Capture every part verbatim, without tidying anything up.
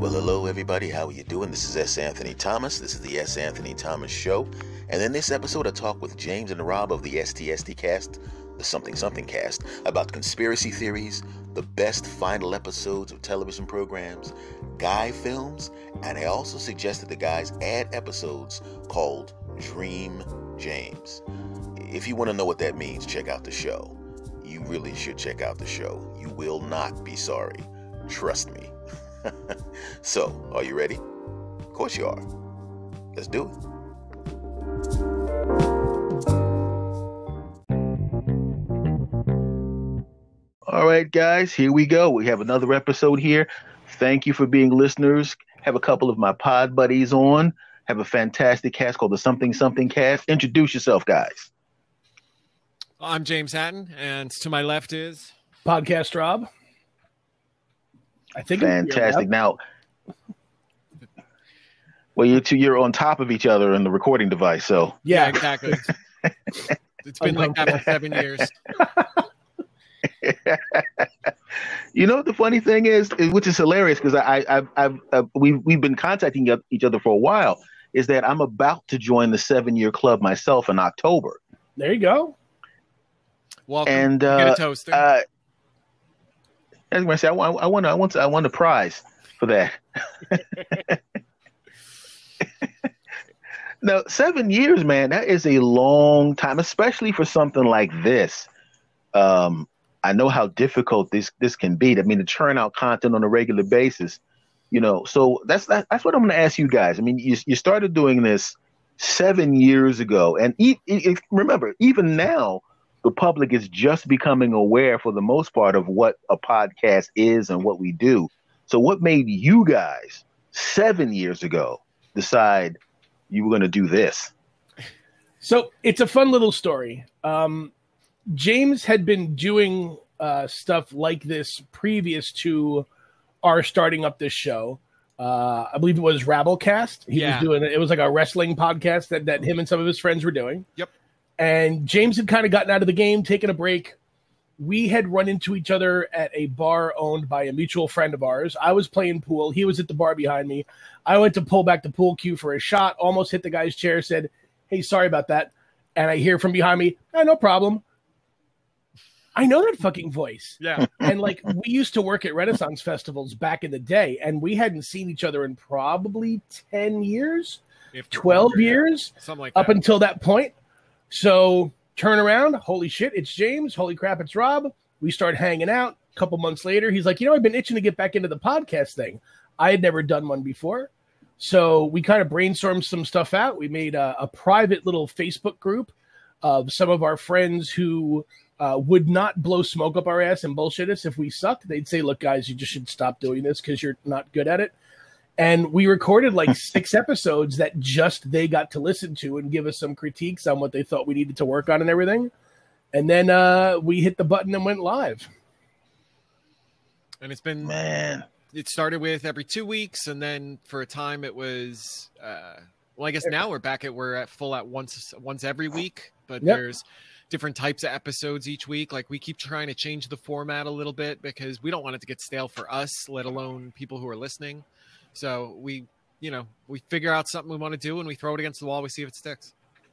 Well, hello everybody, how are you doing? This is S. Anthony Thomas. This is the S. Anthony Thomas Show. And in this episode, I talk with James and Rob of the S T S T Cast, the Something Something Cast, about conspiracy theories, the best final episodes of television programs, guy films, and I also suggested the guys add episodes called Dream James. If you want to know what that means, check out the show. You really should check out the show. You will not be sorry. Trust me. So, are you ready? Of course you are. Let's do it. All right, guys, here we go. We have another episode here. Thank you for being listeners. Have a couple of my pod buddies on. Have a fantastic cast called the Something Something Cast. Introduce yourself, guys. I'm James Hatton, and to my left is Podcast Rob. I think fantastic. Now, well, you two, you're on top of each other in the recording device, so yeah, exactly. It's been like that for seven years. You know what the funny thing is, which is hilarious because I, I, I've, I've, I've, we've we've been contacting each other for a while, is that I'm about to join the seven year club myself in October. There you go. Welcome. And uh, get a toaster. Uh, I was going to say, I want, I want, I want, I want a prize for that. Now, seven years, man, that is a long time, especially for something like this. Um, I know how difficult this this can be. I mean, to churn out content on a regular basis, you know. So that's that, that's what I'm going to ask you guys. I mean, you you started doing this seven years ago, and e- e- remember, even now, the public is just becoming aware, for the most part, of what a podcast is and what we do. So, what made you guys seven years ago decide you were going to do this? So it's a fun little story. Um, James had been doing uh, stuff like this previous to our starting up this show. Uh, I believe it was Rabblecast. He Yeah. was doing it. It was like a wrestling podcast that, that him and some of his friends were doing. Yep. And James had kind of gotten out of the game, taken a break. We had run into each other at a bar owned by a mutual friend of ours. I was playing pool. He was at the bar behind me. I went to pull back the pool cue for a shot, almost hit the guy's chair, said, "Hey, sorry about that." And I hear from behind me, "Oh, no problem." I know that fucking voice. Yeah. And like, we used to work at Renaissance festivals back in the day, and we hadn't seen each other in probably ten years, If twelve longer, yeah. years, Something like up that. until that point. So turn around. Holy shit, it's James. Holy crap, it's Rob. We start hanging out. A couple months later, he's like, you know, I've been itching to get back into the podcast thing. I had never done one before. So we kind of brainstormed some stuff out. We made a, a private little Facebook group of some of our friends who uh, would not blow smoke up our ass and bullshit us if we sucked. They'd say, look, guys, you just should stop doing this because you're not good at it. And we recorded like six episodes that just they got to listen to and give us some critiques on what they thought we needed to work on and everything. And then uh, we hit the button and went live. And it's been, Man, it started with every two weeks. And then for a time it was, uh, well, I guess now we're back at, we're at full at once, once every week, but Yep. there's different types of episodes each week. Like we keep trying to change the format a little bit because we don't want it to get stale for us, let alone people who are listening. So we, you know, we figure out something we want to do and we throw it against the wall. We see if it sticks.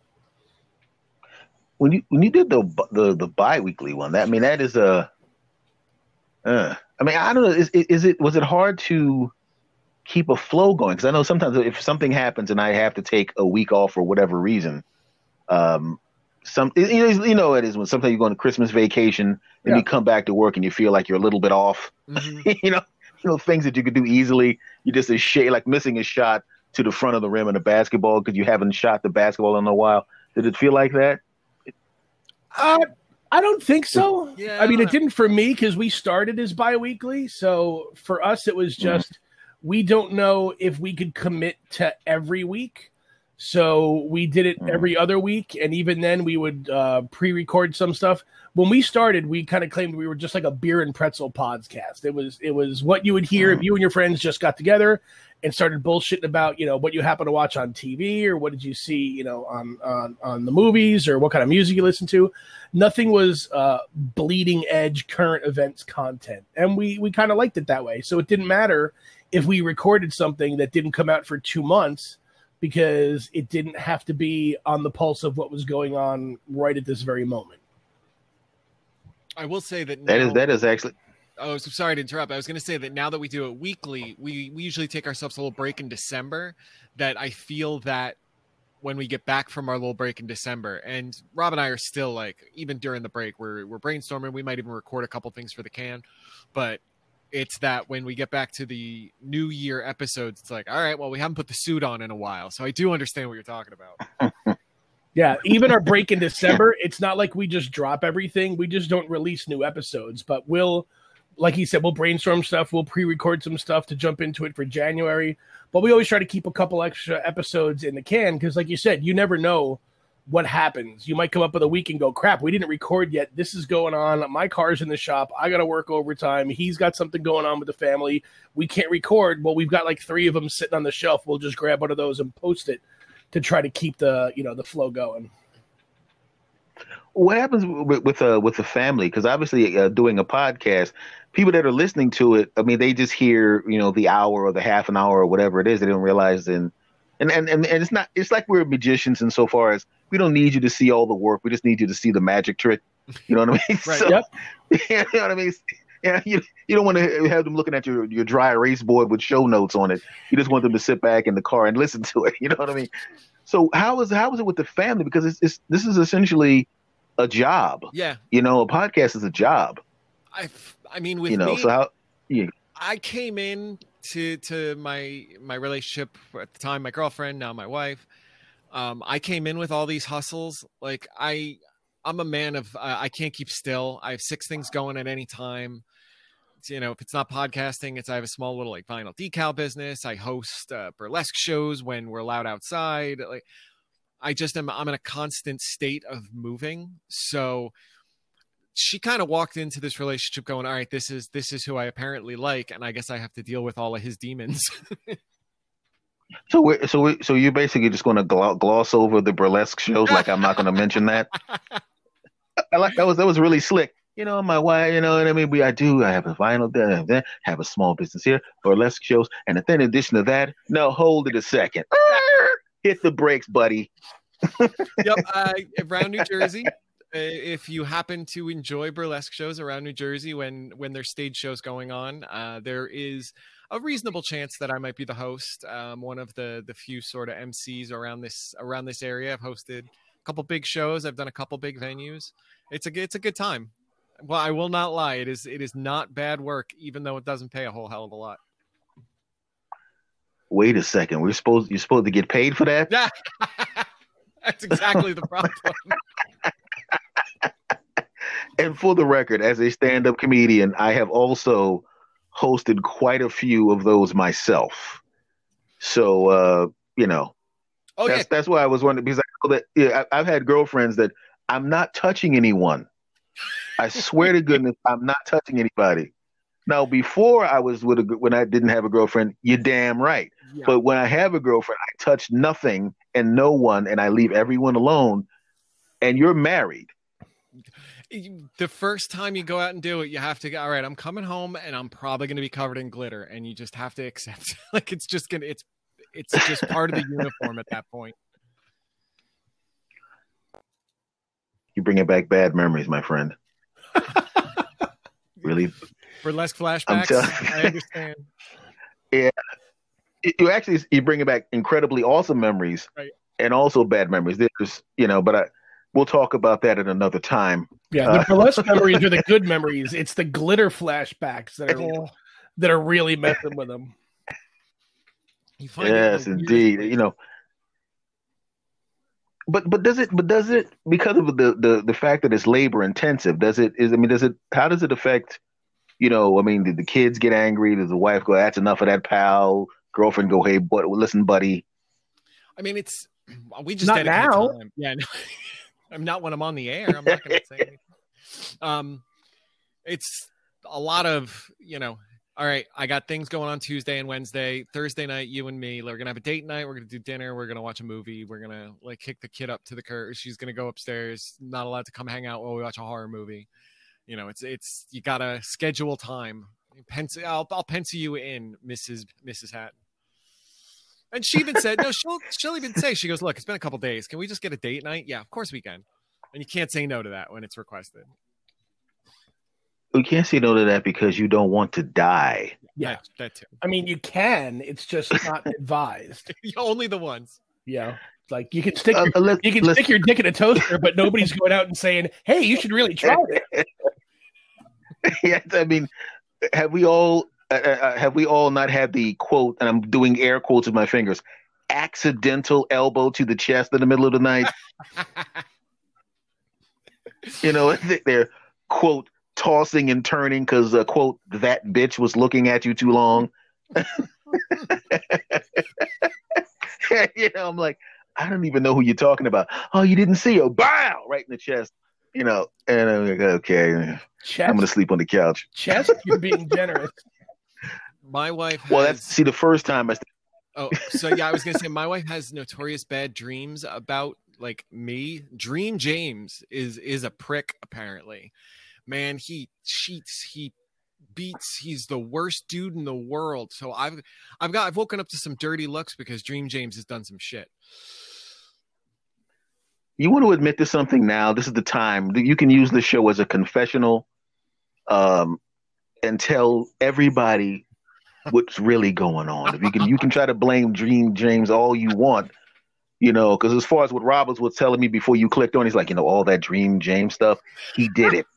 when you when you did the the the bi-weekly one, that I mean that is a. Uh, I mean, I don't know. Is is it was it hard to keep a flow going? Because I know sometimes if something happens and I have to take a week off for whatever reason, um, some you know you know it is when sometimes you go on a Christmas vacation and Yeah. you come back to work and you feel like you're a little bit off. Mm-hmm. you know, you know things that you could do easily. You just a shade like missing a shot to the front of the rim in a basketball because you haven't shot the basketball in a while. Did it feel like that? Uh, I don't think so. Yeah, I mean, I it don't didn't for me because we started as bi-weekly. So for us, it was just we don't know if we could commit to every week. So we did it every other week. And even then, we would uh, pre-record some stuff. When we started, we kind of claimed we were just like a beer and pretzel podcast. It was it was what you would hear if you and your friends just got together and started bullshitting about, you know, what you happen to watch on T V or what did you see, you know, on on, on the movies or what kind of music you listen to. Nothing was uh, bleeding edge current events content. And we, we kind of liked it that way. So it didn't matter if we recorded something that didn't come out for two months because it didn't have to be on the pulse of what was going on right at this very moment. I will say that that now, is that is actually. Oh, so sorry to interrupt. I was going to say that now that we do it weekly, we, we usually take ourselves a little break in December. That I feel that when we get back from our little break in December, and Rob and I are still like, even during the break, we're we're brainstorming. We might even record a couple things for the can, but it's that when we get back to the New Year episodes, it's like, all right, well, we haven't put the suit on in a while, so I do understand what you're talking about. Yeah, even our break in December, it's not like we just drop everything. We just don't release new episodes, but we'll, like he said, we'll brainstorm stuff. We'll pre-record some stuff to jump into it for January, but we always try to keep a couple extra episodes in the can because, like you said, you never know what happens. You might come up with a week and go, crap, we didn't record yet. This is going on. My car's in the shop. I got to work overtime. He's got something going on with the family. We can't record. Well, we've got like three of them sitting on the shelf. We'll just grab one of those and post it to try to keep the, you know, the flow going. What happens with with, uh, with the family? Because obviously uh, doing a podcast, people that are listening to it, I mean, they just hear, you know, the hour or the half an hour or whatever it is. They don't realize then. And, and, and, and it's not, it's like we're magicians insofar as we don't need you to see all the work. We just need you to see the magic trick. You know what I mean? Right. So, Yep. you know what I mean? Yeah, you, you don't want to have them looking at your, your dry erase board with show notes on it. You just want them to sit back in the car and listen to it. You know what I mean? So how is how is it with the family? Because it's, it's this is essentially a job. Yeah. You know, a podcast is a job. I, I mean, with You know, me, so how? Yeah. I came in to to my my relationship at the time, my girlfriend, now my wife. Um, I came in with all these hustles. Like I, I'm a man of uh, I can't keep still. I have six things going at any time. It's, you know, if it's not podcasting, it's I have a small little like vinyl decal business. I host uh, burlesque shows when we're allowed outside. Like I just am. I'm in a constant state of moving. So she kind of walked into this relationship going, all right, this is, this is who I apparently like. And I guess I have to deal with all of his demons. So we're, so we so you're basically just going to gloss over the burlesque shows, like I'm not going to mention that. I like that was that was really slick. You know, my wife. You know what I mean. We I do. I have a vinyl there, there, have a small business here, burlesque shows, and then in addition to that, no, hold it a second. Hit the brakes, buddy. Yep. Uh, around New Jersey. If you happen to enjoy burlesque shows around New Jersey when when there's stage shows going on, uh, there is a reasonable chance that I might be the host. Um, one of the the few sort of M Cs around this around this area. I've hosted a couple big shows. I've done a couple big venues. It's a it's a good time. Well, I will not lie. It is it is not bad work, even though it doesn't pay a whole hell of a lot. Wait a second. We're supposed you're supposed to get paid for that? Yeah, that's exactly the problem. And for the record, as a stand-up comedian, I have also hosted quite a few of those myself. So, uh, you know, Oh, that's yeah. that's why I was wondering, because I know that yeah, I, I've had girlfriends that I'm not touching anyone. I swear to goodness, I'm not touching anybody. Now, before I was with a when I didn't have a girlfriend, you're damn right. Yeah. But when I have a girlfriend, I touch nothing and no one, and I leave everyone alone. And you're married. The first time you go out and do it, you have to go, all right, I'm coming home and I'm probably going to be covered in glitter, and you just have to accept like it's just going to it's it's just part of the uniform at that point. You're bringing back bad memories, my friend. Really? Burlesque flashbacks. telling- I understand. Yeah. You actually you're bringing back incredibly awesome memories, Right. and also bad memories. There's, you know, but I we'll talk about that at another time. Yeah, the burlesque memories are the good memories. It's the glitter flashbacks that are that are really messing with them. You find Yes, it in the indeed. weirdest You know, but but does it but does it because of the the the fact that it's labor intensive? Does it is I mean does it how does it affect? You know, I mean, did the kids get angry? Does the wife go, "That's enough of that, pal"? Girlfriend go, "Hey, but listen, buddy." I mean, it's we just Not dedicate now. time. Yeah, no, I'm not when I'm on the air. I'm not going to say anything. Um, it's a lot of, you know, all right, I got things going on Tuesday and Wednesday. Thursday night, you and me, we're going to have a date night. We're going to do dinner. We're going to watch a movie. We're going to like kick the kid up to the curb. She's going to go upstairs, not allowed to come hang out while we watch a horror movie. You know, it's, it's, you got to schedule time Pencil, I'll, I'll pencil you in, Missus Missus Hatton. And she even said, no, she'll she'll even say, she goes, look, it's been a couple days. Can we just get a date night? Yeah, of course we can. And you can't say no to that when it's requested. You can't say no to that because you don't want to die. Yeah, that, that too. I mean, you can. It's just not advised. Only the ones. Yeah, like you can stick Uh, your, uh, let- you can let's- stick your dick in a toaster, but nobody's going out and saying, "Hey, you should really try it." Yeah, I mean, have we all uh, uh, have we all not had the quote? And I'm doing air quotes with my fingers. Accidental elbow to the chest in the middle of the night. You know, they're quote tossing and turning because uh, quote that bitch was looking at you too long. You know, I'm like, I don't even know who you're talking about. Oh, you didn't see her? Bow! Right in the chest. You know, and I'm like, okay, Chest, I'm gonna sleep on the couch. chest. You're being generous. My wife has, Well, that's see the first time I. oh, so yeah, I was gonna say my wife has notorious bad dreams about like me. Dream James is is a prick, apparently. Man, he cheats, he beats, he's the worst dude in the world. So I've I've got I've woken up to some dirty looks because Dream James has done some shit. You want to admit to something now? This is the time. You can use the show as a confessional, um, and tell everybody what's really going on. If you can, you can try to blame Dream James all you want, you know. Because as far as what Roberts was telling me before you clicked on, he's like, you know, all that Dream James stuff, he did it.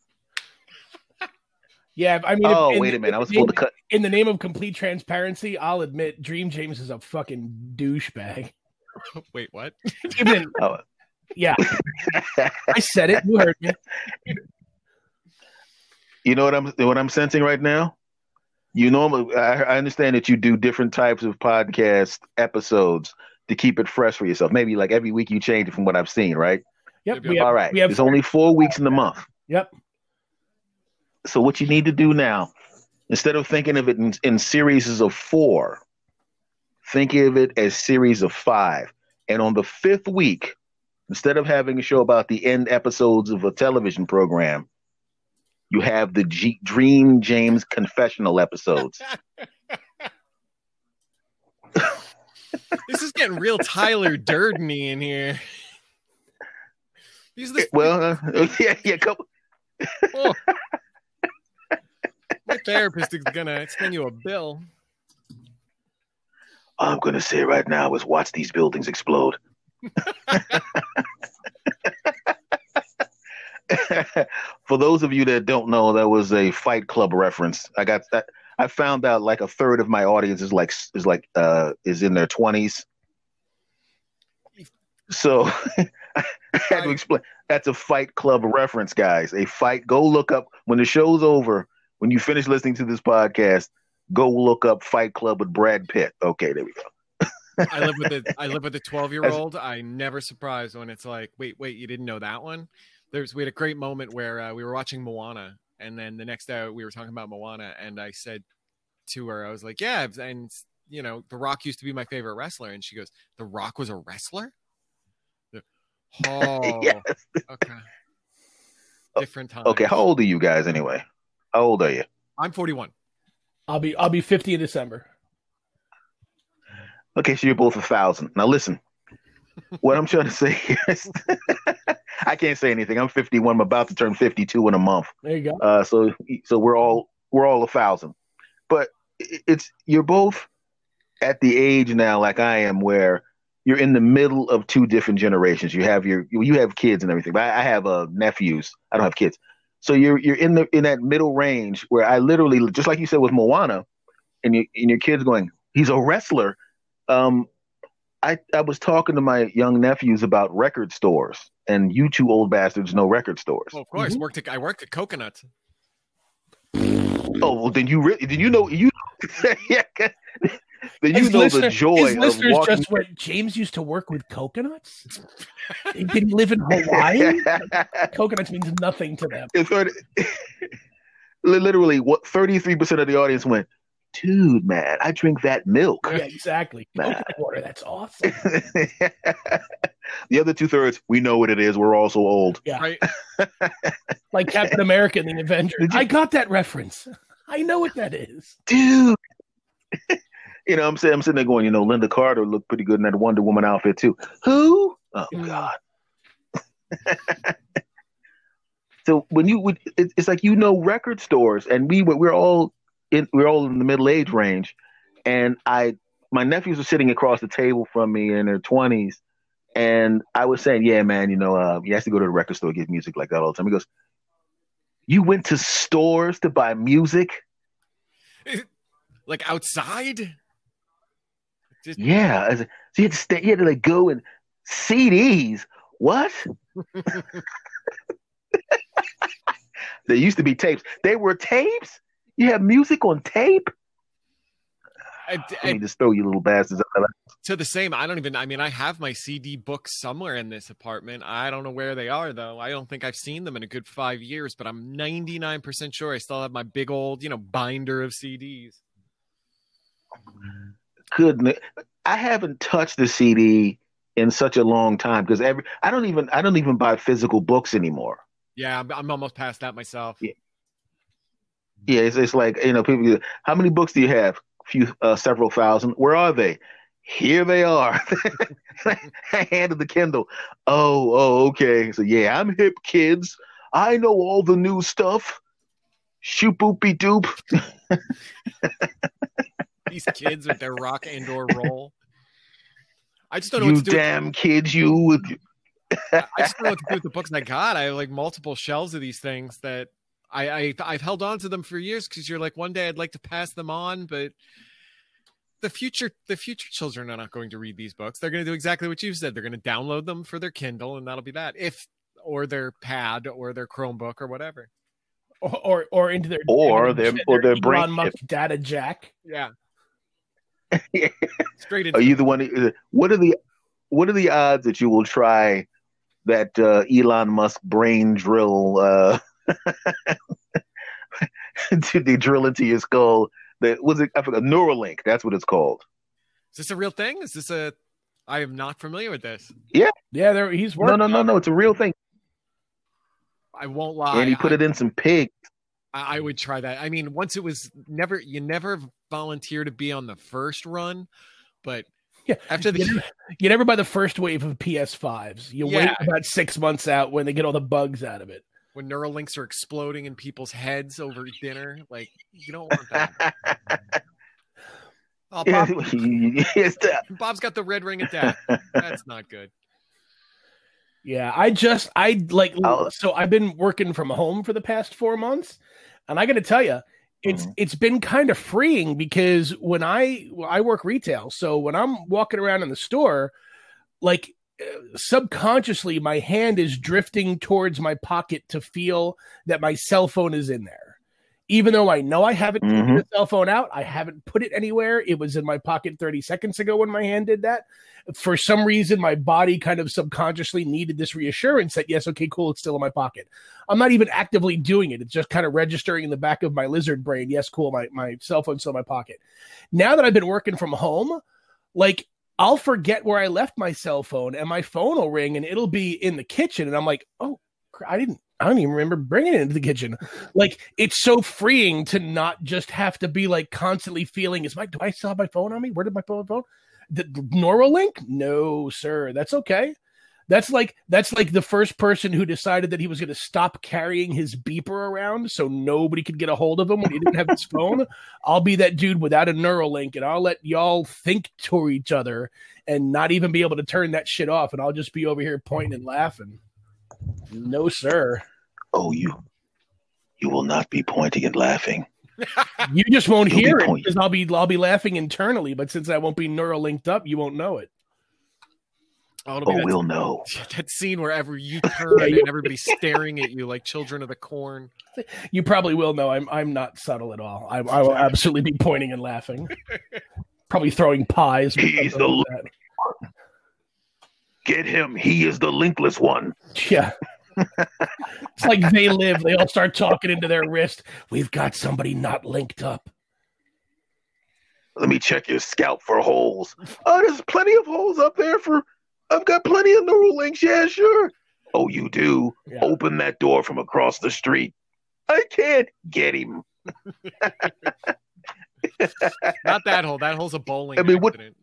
Yeah, I mean. Oh, in, wait a minute, I was in, supposed to cut. In the name of complete transparency, I'll admit Dream James is a fucking douchebag. Wait, what? Even, Oh. yeah, I said it. You heard me. You know what I'm what I'm sensing right now? You normally, I, I understand that you do different types of podcast episodes to keep it fresh for yourself. Maybe like every week you change it from what I've seen, right? Yep. All We have, All right. We have. There's only four weeks in the month. Yep. So what you need to do now, instead of thinking of it in, in series of four, think of it as series of five. And on the fifth week, instead of having a show about the end episodes of a television program, you have the G- Dream James confessional episodes. This is getting real Tyler Durden-y in here. These are the, Well, uh, yeah, yeah. Couple. oh. My therapist is gonna send you a bill. All I'm gonna say right now is watch these buildings explode. For those of you that don't know, that was a Fight Club reference. I got that. I found out like a third of my audience is like is like uh is in their twenties. So I had to explain. That's a Fight Club reference, guys. A fight. Go look up when the show's over. When you finish listening to this podcast, go look up Fight Club with Brad Pitt. Okay, there we go. I live with a I live with a twelve year old. I'm never surprised when it's like, wait, wait, you didn't know that one? There's we had a great moment where uh, we were watching Moana, and then the next day we were talking about Moana, and I said to her, I was like, yeah, and you know, The Rock used to be my favorite wrestler, and she goes, The Rock was a wrestler? Oh, Yes. okay. Different time. Okay, how old are you guys anyway? How old are you? I'm forty-one. I'll be. I'll be fifty in December. Okay, so you're both a thousand. Now listen, what I'm trying to say is, I can't say anything. I'm fifty-one. I'm about to turn fifty-two in a month. There you go. Uh, so so we're all we're all a thousand. But it's you're both at the age now, like I am, where you're in the middle of two different generations. You have your you have kids and everything, but I, I have uh, nephews. I don't have kids. So you're you're in the in that middle range where I literally, just like you said with Moana, and you and your kids going, he's a wrestler. Um, I I was talking to my young nephews about record stores, and you two old bastards know record stores. Oh, of course. Mhm. Worked at, I worked at Coconut. Oh well, then you really did you know you yeah. Then you His know listener- the joy his of listeners walking. just went, James used to work with coconuts? Did he live in Hawaii? Coconuts means nothing to them. It's thirty literally, what thirty-three percent of the audience went, dude, man, I drink that milk. Yeah, exactly. Nah. Coconut water, that's awesome. The other two thirds, we know what it is. We're all so old. Yeah, Right. like Captain America and the Avengers. Did you- I got that reference. I know what that is, dude. You know, I'm saying I'm sitting there going, you know, Linda Carter looked pretty good in that Wonder Woman outfit too. Who? Oh Mm. God. So when you would, it's like, you know, record stores, and we were we're all in we're all in the middle age range, and I my nephews were sitting across the table from me in their twenties, and I was saying, yeah, man, you know, uh, you have to go to the record store, get music like that all the time. He goes, you went to stores to buy music? Like outside? Just... Yeah. So you had to stay, you had to like go and C Ds. What? There used to be tapes. They were tapes? You have music on tape? I, I, Let me just throw you little bastards. To the same, I don't even, I mean, I have my C D books somewhere in this apartment. I don't know where they are, though. I don't think I've seen them in a good five years, but I'm ninety-nine percent sure I still have my big old, you know, binder of C Ds. Goodness. I haven't touched the C D in such a long time because every I don't even I don't even buy physical books anymore. Yeah, I'm, I'm almost past that myself. Yeah, yeah it's, it's like, you know, people, how many books do you have? Few, uh, several thousand. Where are they? Here they are. I handed the Kindle. Oh, oh, okay. So yeah, I'm hip, kids. I know all the new stuff. Shoop boopy doop. These kids with their rock and or roll. I just don't know you what to do. damn with... kids, you. I just don't know what to do with the books I got. I have like multiple shelves of these things that I, I I've held on to them for years because you're like, one day I'd like to pass them on, but the future the future children are not going to read these books. They're going to do exactly what you said. They're going to download them for their Kindle, and that'll be that. If or their pad or their Chromebook or whatever, or or, or into their or their or their Elon brain Musk data jack. Yeah. Straight into. Are you the one? Who, what are the what are the odds that you will try that uh, Elon Musk brain drill? Uh, to they drill into your skull. That was it. I forgot. Neuralink. That's what it's called. Is this a real thing? Is this a? I am not familiar with this. Yeah, yeah. There, he's working. No, no, no, no. It's a real thing. I won't lie. And he put I, it in some pigs. I, I would try that. I mean, once it was never. You never volunteer to be on the first run, but yeah, after the you never, you never buy the first wave of P S fives. You yeah. wait about six months out when they get all the bugs out of it. When Neuralinks are exploding in people's heads over dinner, like you don't want that. Oh, Bob, Bob's got the red ring of death. That's not good. Yeah, I just I like I'll, so I've been working from home for the past four months, and I got to tell you, it's mm-hmm. it's been kind of freeing because when I well, I work retail, so when I'm walking around in the store, like. Subconsciously my hand is drifting towards my pocket to feel that my cell phone is in there, even though I know I haven't mm-hmm. taken the cell phone out. I haven't put it anywhere. It was in my pocket thirty seconds ago when my hand did that. For some reason my body kind of subconsciously needed this reassurance that yes, okay, cool, it's still in my pocket. I'm not even actively doing it. It's just kind of registering in the back of my lizard brain. Yes, cool, my, my cell phone's still in my pocket. Now that I've been working from home, like I'll forget where I left my cell phone and my phone will ring and it'll be in the kitchen. And I'm like, oh, I didn't, I don't even remember bringing it into the kitchen. Like, it's so freeing to not just have to be like constantly feeling, is my, do I still have my phone on me? Where did my phone phone? The, the Neuralink? No, sir. That's okay. That's like, that's like the first person who decided that he was going to stop carrying his beeper around so nobody could get a hold of him when he didn't have his phone. I'll be that dude without a Neuralink, and I'll let y'all think to each other and not even be able to turn that shit off. And I'll just be over here pointing and laughing. No, sir. Oh, you, you will not be pointing and laughing. You just won't You'll hear be it pointing. because I'll be, I'll be laughing internally, but since I won't be Neuralinked up, you won't know it. Oh, oh we'll know. That scene wherever you turn yeah, and everybody's staring at you like children of the corn. You probably will know. I'm I'm not subtle at all. I, I will absolutely be pointing and laughing. Probably throwing pies. He's the link one. Get him. He is the linkless one. Yeah. It's like They Live. They all start talking into their wrist. We've got somebody not linked up. Let me check your scalp for holes. Oh, there's plenty of holes up there for... I've got plenty of Neuralinks. Yeah, sure. Oh, you do? Yeah. Open that door from across the street. I can't get him. Not that hole. That hole's a bowling I mean, what- accident.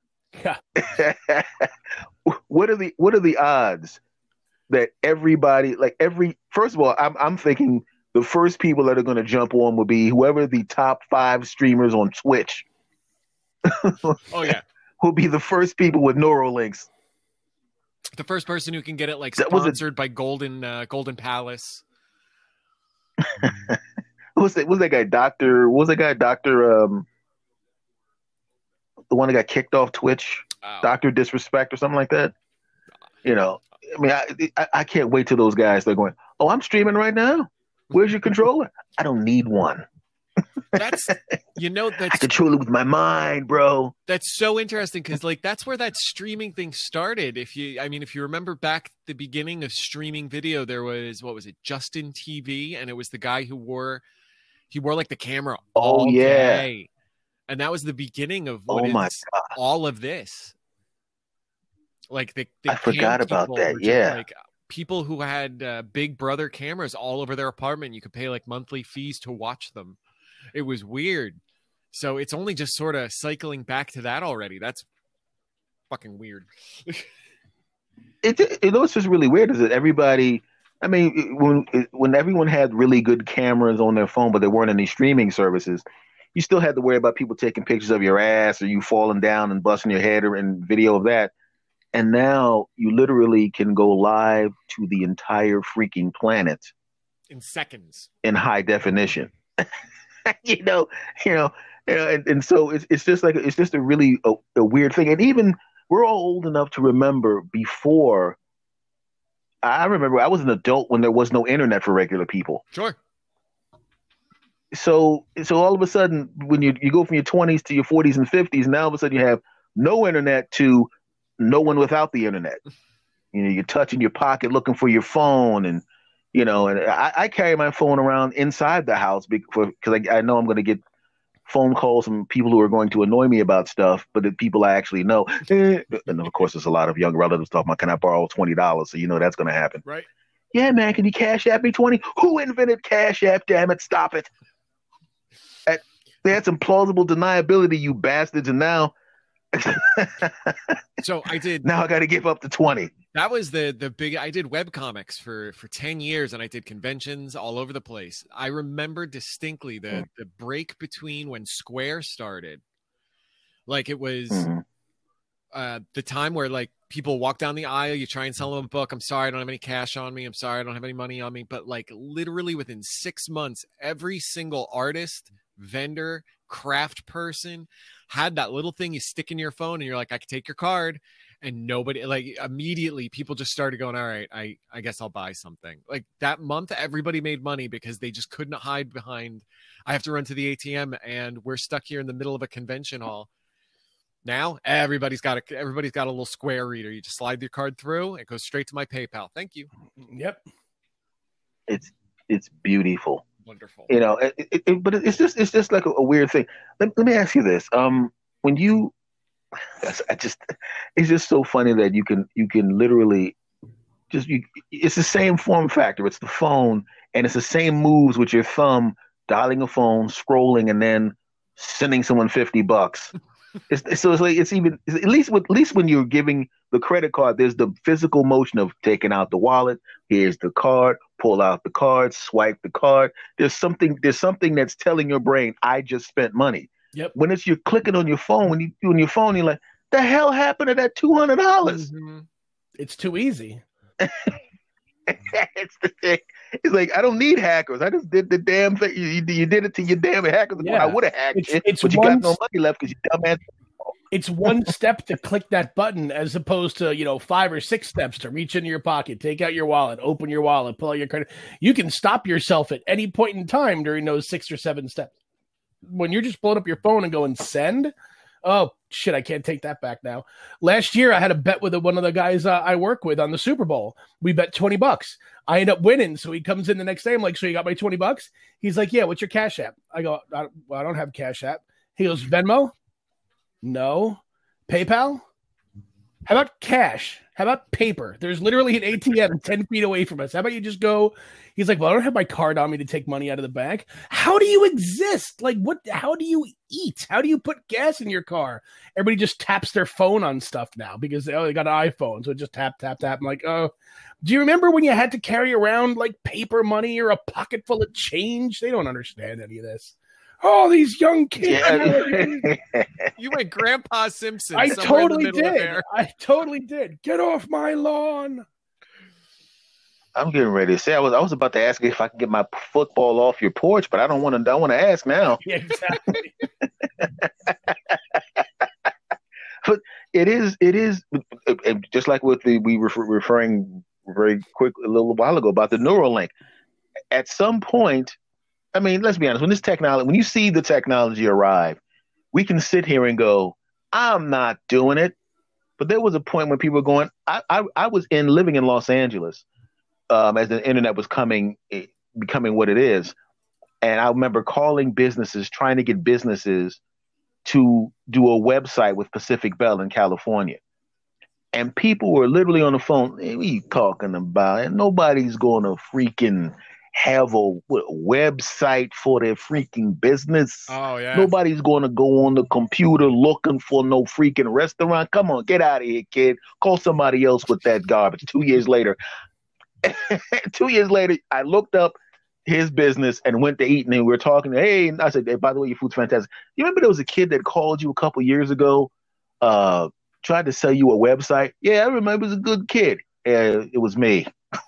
what are the what are the odds that everybody, like every first of all, I'm I'm thinking the first people that are going to jump on will be whoever the top five streamers on Twitch. Oh yeah, will be the first people with Neuralinks. the first person who can get it like That was a- sponsored by Golden uh, Golden Palace. Who was that? What was that guy? Doctor? What was that guy? Doctor? Um, the one that got kicked off Twitch. Oh. Doctor Disrespect or something like that. You know, I mean, I, I I can't wait till those guys they're going. Oh, I'm streaming right now. Where's your controller? I don't need one. That's you know I that's control it with my mind, bro. that's so interesting because like that's where that streaming thing started. If you, I mean, if you remember back the beginning of streaming video, there was what was it, Justin T V, and it was the guy who wore he wore like the camera Oh, all yeah. day, and that was the beginning of what Oh is my God. all of this. Like the, the I forgot cam about people that, were just, yeah. like people who had uh, Big Brother cameras all over their apartment. You could pay like monthly fees to watch them. It was weird. So it's only just sort of cycling back to that already. That's fucking weird. It, it, you know what's just really weird is that everybody. I mean, it- when it, when everyone had really good cameras on their phone, but there weren't any streaming services, you still had to worry about people taking pictures of your ass or you falling down and busting your head or in video of that. And now you literally can go live to the entire freaking planet In seconds. in high definition. you know, you know, you know, and, and so it's it's just like it's just a really a, a weird thing. And even we're all old enough to remember before. I remember I was an adult when there was no internet for regular people. Sure. So so all of a sudden, when you you go from your twenties to your forties and fifties, now all of a sudden you have no internet to no one without the internet. You know, you're touching your pocket looking for your phone, and you know, and I, I carry my phone around inside the house because I, I know I'm going to get phone calls from people who are going to annoy me about stuff, but the people I actually know. Eh, and of course, there's a lot of young relatives talking about, can I borrow twenty dollars? So you know that's going to happen. Right. Yeah, man, can you Cash App me twenty? Who invented Cash App? Damn it, stop it. At, they had some plausible deniability, you bastards, and now So I did now I got to give up the twenty. that was the the big I did web comics for for ten years and I did conventions all over the place. I remember distinctly the Mm. the break between when Square started. Like it was Mhm. uh the time where like people walk down the aisle, you try and sell them a book. I'm sorry, I don't have any cash on me. I'm sorry, I don't have any money on me. But like literally within six months, every single artist, vendor, craft person had that little thing you stick in your phone and you're like, I can take your card. And nobody, like immediately people just started going, all right, I, I guess I'll buy something. Like that month, everybody made money because they just couldn't hide behind, I have to run to the A T M and we're stuck here in the middle of a convention hall. Now everybody's got a everybody's got a little Square reader. You just slide your card through, it goes straight to my PayPal. Thank you. Yep. It's it's beautiful. Wonderful. You know, it, it, it, but it's just it's just like a, a weird thing. Let, let me ask you this: um, when you, I just, it's just so funny that you can you can literally just you. It's the same form factor. It's the phone, and it's the same moves with your thumb, dialing a phone, scrolling, and then sending someone fifty bucks. It's, so it's like it's even at least with, at least when you're giving the credit card, there's the physical motion of taking out the wallet. Here's the card. Pull out the card. Swipe the card. There's something. There's something that's telling your brain, I just spent money. Yep. When it's you're clicking on your phone, when you on your phone, you're like, the hell happened to that two hundred dollars? Mhm. It's too easy. It's the thing. It's like I don't need hackers. I just did the damn thing. You, you, you did it to your damn hackers. Yeah. I would have hacked It's- it, it's but you one- got no money left because you dumbass. It's one step to click that button as opposed to, you know, five or six steps to reach into your pocket, take out your wallet, open your wallet, pull out your credit. You can stop yourself at any point in time during those six or seven steps. When you're just pulling up your phone and going send, oh, shit, I can't take that back now. Last year, I had a bet with one of the guys uh, I work with on the Super Bowl. We bet twenty bucks. I end up winning. So he comes in the next day. I'm like, so you got my twenty bucks? He's like, yeah, what's your Cash App? I go, I don't, well, I don't have Cash App. He goes, Venmo? No. PayPal? How about cash? How about paper? There's literally an A T M ten feet away from us. How about you just go? He's like, well, I don't have my card on me to take money out of the bank. How do you exist? Like, what? How do you eat? How do you put gas in your car? Everybody just taps their phone on stuff now because they, oh, they got an iPhone. So it just tap, tap, tap. I'm like, oh, do you remember when you had to carry around like paper money or a pocket full of change? They don't understand any of this. Oh, these young kids. Yeah. You went Grandpa Simpson. I somewhere totally in the middle of did. there. I totally did. Get off my lawn. I'm getting ready to say I was I was about to ask if I can get my football off your porch, but I don't want to. I want to ask now. Yeah, exactly. But it is it is just like with the we were referring very quick a little while ago about the Neuralink. At some point, I mean, let's be honest. When this technology, when you see the technology arrive, we can sit here and go, "I'm not doing it." But there was a point when people were going. I I, I was in living in Los Angeles. Um, as the internet was coming, becoming what it is. And I remember calling businesses, trying to get businesses to do a website with Pacific Bell in California. And people were literally on the phone, hey, what are you talking about? And nobody's going to freaking have a, what, a website for their freaking business. Oh, yeah. Nobody's going to go on the computer looking for no freaking restaurant. Come on, get out of here, kid. Call somebody else with that garbage. Two years later, Two years later, I looked up his business and went to eat, and we were talking. Hey, and I said, hey, by the way, your food's fantastic. You remember there was a kid that called you a couple years ago, uh, tried to sell you a website? Yeah, I remember. It was a good kid. Uh, it was me.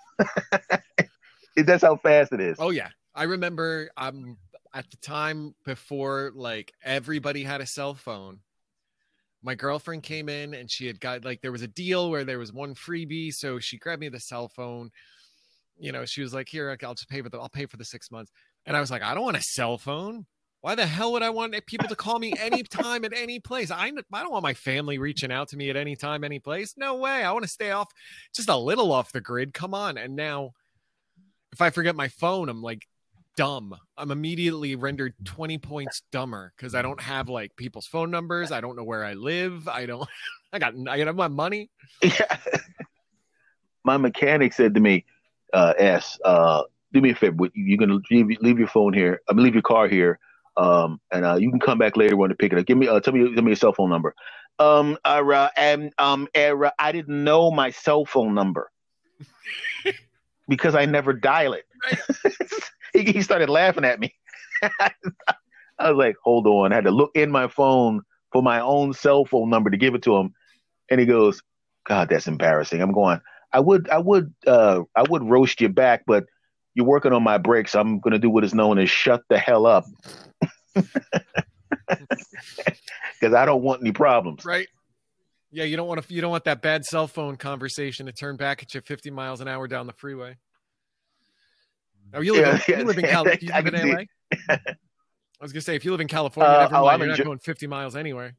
That's how fast it is. Oh, yeah. I remember um, at the time before, like, everybody had a cell phone. My girlfriend came in and she had got like, there was a deal where there was one freebie. So she grabbed me the cell phone, you know, she was like, here, I'll just pay for the, I'll pay for the six months. And I was like, I don't want a cell phone. Why the hell would I want people to call me anytime at any place? I, I don't want my family reaching out to me at any time, any place. No way. I want to stay off just a little off the grid. Come on. And now if I forget my phone, I'm like, dumb. I'm immediately rendered twenty points dumber because I don't have like people's phone numbers. I don't know where I live. I don't. I got. I got my money. Yeah. My mechanic said to me, uh, "S, uh, do me a favor. You're gonna leave, leave your phone here. I mean, leave your car here, um, and uh, you can come back later when to pick it up. Give me. Uh, tell me. Tell me your cell phone number. Um, uh, and um, uh, I didn't know my cell phone number because I never dial it." Right. He, he started laughing at me. I was like, hold on. I had to look in my phone for my own cell phone number to give it to him. And he goes, God, that's embarrassing. I'm going, I would, I would, uh, I would roast you back, but you're working on my brakes. So I'm going to do what is known as shut the hell up. Because I don't want any problems. Right. Yeah. You don't want to, you don't want that bad cell phone conversation to turn back at you fifty miles an hour down the freeway. Oh, you live, yeah, in, you live in yeah, California. You live in L A? I was gonna say, if you live in California, Uh, never oh, mind. I'm You're in not Jer- going fifty miles anywhere.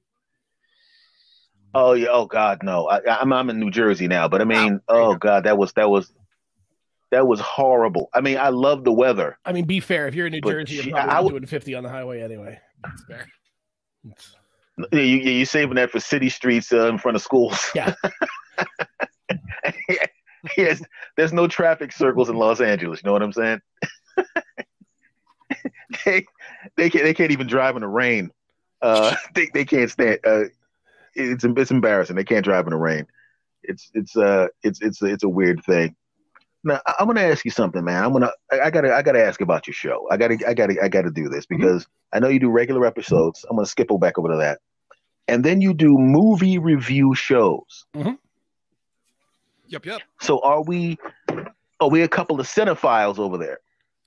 Oh yeah. Oh God, no. I, I'm I'm in New Jersey now, but I mean, Wow, there you oh go. God, that was that was that was horrible. I mean, I love the weather. I mean, be fair. If you're in New But Jersey, you're she- probably I not would- doing fifty on the highway anyway. That's fair. You, you, you're saving that for city streets uh, in front of schools. Yeah. Yes, there's no traffic circles in Los Angeles. You know what I'm saying? they they can't they can't even drive in the rain. Uh, they they can't stand. Uh, it's it's embarrassing. They can't drive in the rain. It's it's uh it's it's it's a weird thing. Now I- I'm gonna ask you something, man. I'm gonna I, I gotta I gotta ask about your show. I gotta I gotta I gotta do this because I know you do regular episodes. I'm gonna skip back over to that, and then you do movie review shows. Yep, yep. So are we? Are we a couple of cinephiles over there?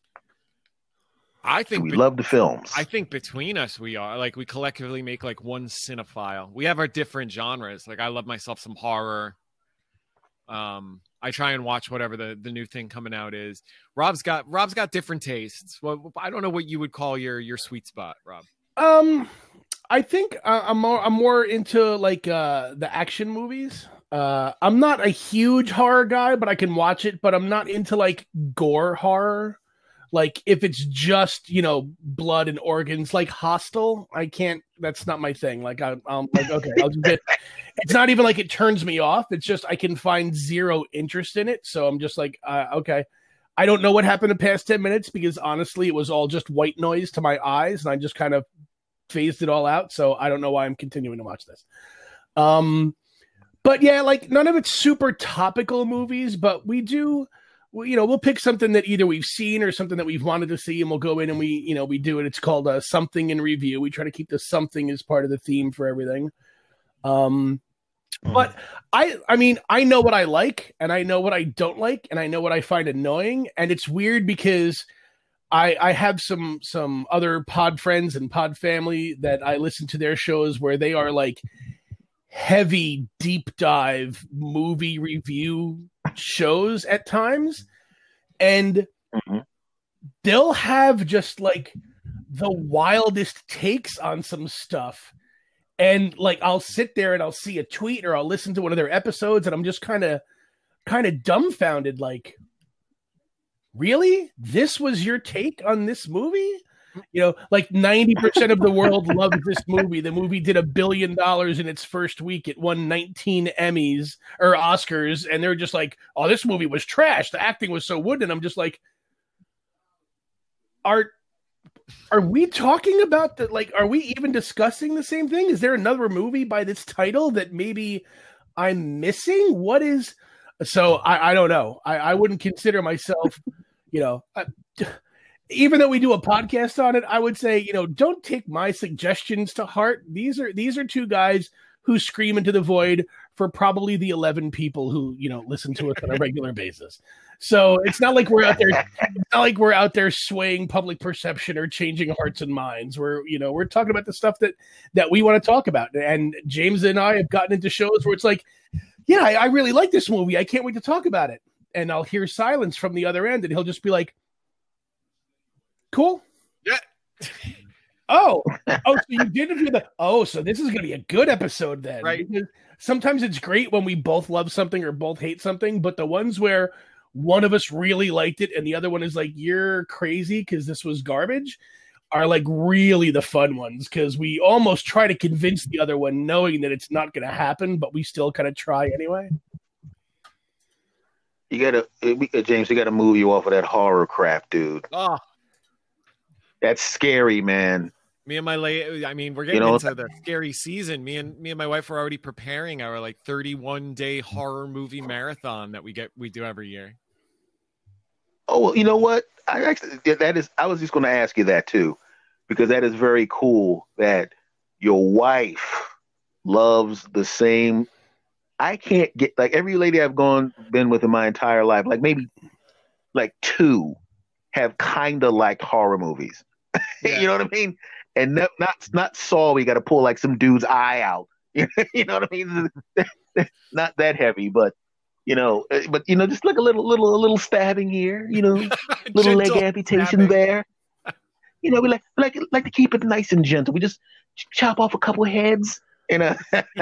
I Do think we be- love the films? I think between us we are like we collectively make like one cinephile. We have our different genres. Like I love myself some horror. Um, I try and watch whatever the, the new thing coming out is. Rob's got Rob's got different tastes. Well, I don't know what you would call your your sweet spot, Rob. Um, I think uh, I'm more I'm more into like uh the action movies. Uh, I'm not a huge horror guy, but I can watch it. But I'm not into like gore horror. Like if it's just, you know, blood and organs, like Hostel, I can't. That's not my thing. Like I, I'm like, okay, I'll just get. It's not even like it turns me off. It's just I can find zero interest in it. So I'm just like, uh, okay. I don't know what happened in the past ten minutes because honestly, it was all just white noise to my eyes, and I just kind of phased it all out. So I don't know why I'm continuing to watch this. Um, but yeah, like none of it's super topical movies, but we do. You know, we'll pick something that either we've seen or something that we've wanted to see, and we'll go in and we, you know, we do it. It's called a something in review. We try to keep the something as part of the theme for everything. Um, mm. But I, I mean, I know what I like, and I know what I don't like, and I know what I find annoying. And it's weird because I, I have some some other pod friends and pod family that I listen to their shows where they are like heavy deep dive movie review shows at times, and mm-hmm. they'll have just like the wildest takes on some stuff, and like I'll sit there and I'll see a tweet or I'll listen to one of their episodes and I'm just kind of kind of dumbfounded, like, really, this was your take on this movie? You know, like ninety percent of the world loves this movie. The movie did a billion dollars in its first week. It won nineteen Emmys or Oscars. And they're just like, oh, this movie was trash. The acting was so wooden. I'm just like, are, are we talking about the, like, are we even discussing the same thing? Is there another movie by this title that maybe I'm missing? What is, so I, I don't know. I, I wouldn't consider myself, you know, I, even though we do a podcast on it, I would say, you know, don't take my suggestions to heart. These are these are two guys who scream into the void for probably the eleven people who, you know, listen to us on a regular basis. So it's not like we're out there, it's not like we're out there swaying public perception or changing hearts and minds. We're, you know, we're talking about the stuff that that we want to talk about. And James and I have gotten into shows where it's like, yeah, I, I really like this movie. I can't wait to talk about it. And I'll hear silence from the other end, and he'll just be like, cool. Yeah. oh, oh, so you didn't feel that. Oh, so this is going to be a good episode then. Right. Because sometimes it's great when we both love something or both hate something, but the ones where one of us really liked it and the other one is like, you're crazy because this was garbage, are like really the fun ones, because we almost try to convince the other one knowing that it's not going to happen, but we still kind of try anyway. You gotta, uh, James, you gotta move you off of that horror crap, dude. Oh. That's scary, man. Me and my late, I mean, we're getting you know, into the scary season. Me and me and my wife are already preparing our like thirty-one day horror movie marathon that we get we do every year. Oh, well, you know what? I actually that is. I was just going to ask you that too, because that is very cool that your wife loves the same. I can't get like every lady I've gone been with in my entire life, like maybe like two have kind of liked horror movies. Yeah. You know what I mean? And not not, not Saw, we got to pull like some dude's eye out. You know what I mean? Not that heavy, but you know, but you know, just like a little little a little stabbing here, you know, little leg amputation stabbing there. You know, we like like like to keep it nice and gentle. We just chop off a couple heads, you know.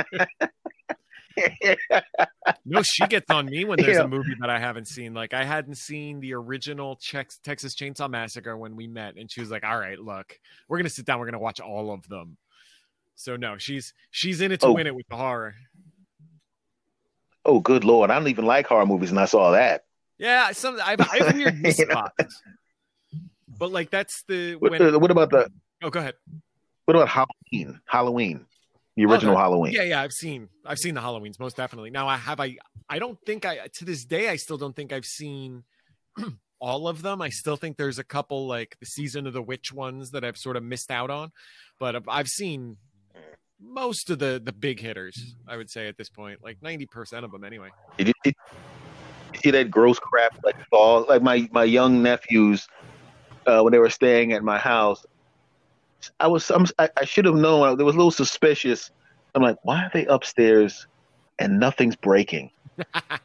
No, she gets on me when there's yeah. a movie that I haven't seen. Like I hadn't seen the original Chex- Texas Chainsaw Massacre when we met, and she was like, "All right, look, we're gonna sit down. We're gonna watch all of them." So no, she's she's in it to oh. win it with the horror. Oh, good Lord! I don't even like horror movies, and I saw that. Yeah, some I have, I have weird spots, but like that's the. What, when... what about the? Oh, go ahead. What about Halloween? Halloween. The original oh, Halloween. Yeah, yeah, I've seen I've seen the Halloweens, most definitely. Now I have I I don't think I to this day I still don't think I've seen all of them. I still think there's a couple like the Season of the Witch ones that I've sort of missed out on, but I've seen most of the the big hitters, I would say at this point, like ninety percent of them anyway. Did you, did you see that gross crap like all like my my young nephews uh, when they were staying at my house? I was I'm, I, I should have known. There was a little suspicious. I'm like, why are they upstairs and nothing's breaking? I,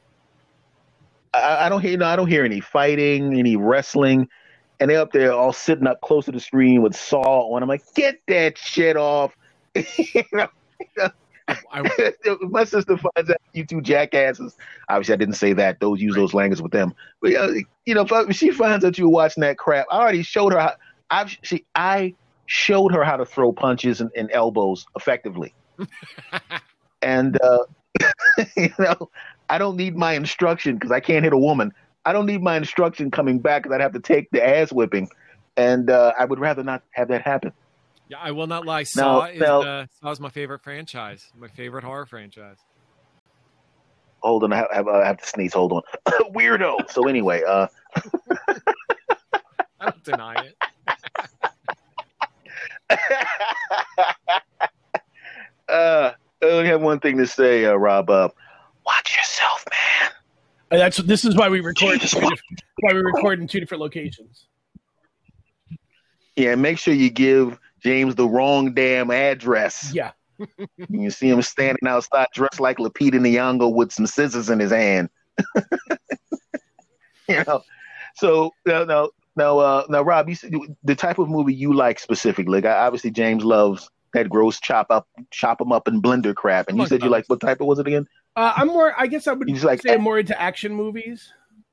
I don't hear, you know, I don't hear any fighting, any wrestling, and they're up there all sitting up close to the screen with Saw on. I'm like, get that shit off. You know, I, My sister finds out you two jackasses. Obviously, I didn't say that. Those use those language with them. But uh, you know, if she finds out you were watching that crap, I already showed her how. I've see, I showed her how to throw punches and, and elbows effectively. And uh, you know, I don't need my instruction because I can't hit a woman. I don't need my instruction coming back because I'd have to take the ass whipping, and uh, I would rather not have that happen. Yeah, I will not lie. Saw Now- is now- uh, Saw is my favorite franchise. My favorite horror franchise. Hold on, I have, I have to sneeze. Hold on, weirdo. So anyway, uh, I don't deny it. uh, I only have one thing to say, uh, Rob. Uh, watch yourself, man. And that's this is why we record. Jesus, two different- why we record in two different locations. Yeah, make sure you give James the wrong damn address. Yeah. You see him standing outside dressed like Lupita Nyong'o with some scissors in his hand. You know. So no, no, no, uh, now Rob, you said the type of movie you like specifically. Like, obviously, James loves that gross chop up, chop them up in blender crap. And you Among said you others. like what type of was it again? Uh, I'm more. I guess I would You just like say I'm more into action movies.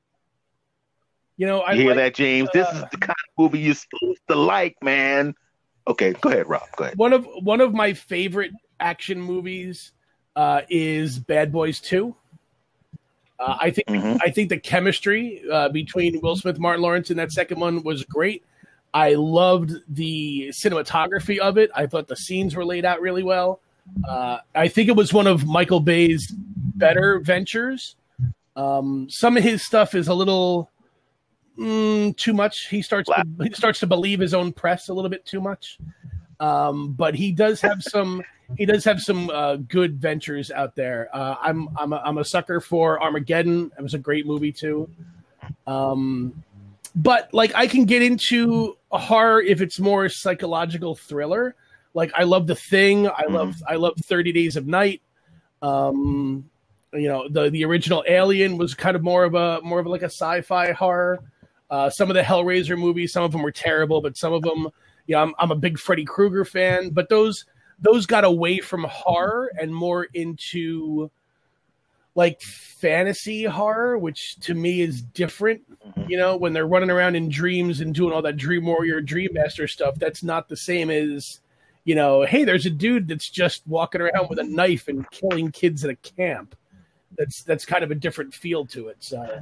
You know, I You hear like, that, James? This uh, is the kind of movie you're supposed to like, man. Okay, go ahead, Rob. Go ahead. one of one of my favorite action movies uh, is Bad Boys Two. Uh, I think Mhm. I think the chemistry uh, between Will Smith, Martin Lawrence in that second one was great. I loved the cinematography of it. I thought the scenes were laid out really well. Uh, I think it was one of Michael Bay's better ventures. Um, some of his stuff is a little mm, too much. He starts to, he starts to believe his own press a little bit too much. Um, but he does have some he does have some uh, good ventures out there. Uh, I'm I'm a, I'm a sucker for Armageddon. It was a great movie too. Um, but like I can get into a horror if it's more psychological thriller. Like I love The Thing. I love I love thirty Days of Night. Um, you know the the original Alien was kind of more of a more of like a sci-fi horror. Uh, some of the Hellraiser movies, some of them were terrible, but some of them, yeah, I'm I'm a big Freddy Krueger fan. But those those got away from horror and more into like fantasy horror, which to me is different. You know, when they're running around in dreams and doing all that Dream Warrior, Dream Master stuff, that's not the same as, you know, hey, there's a dude that's just walking around with a knife and killing kids at a camp. That's that's kind of a different feel to it. So,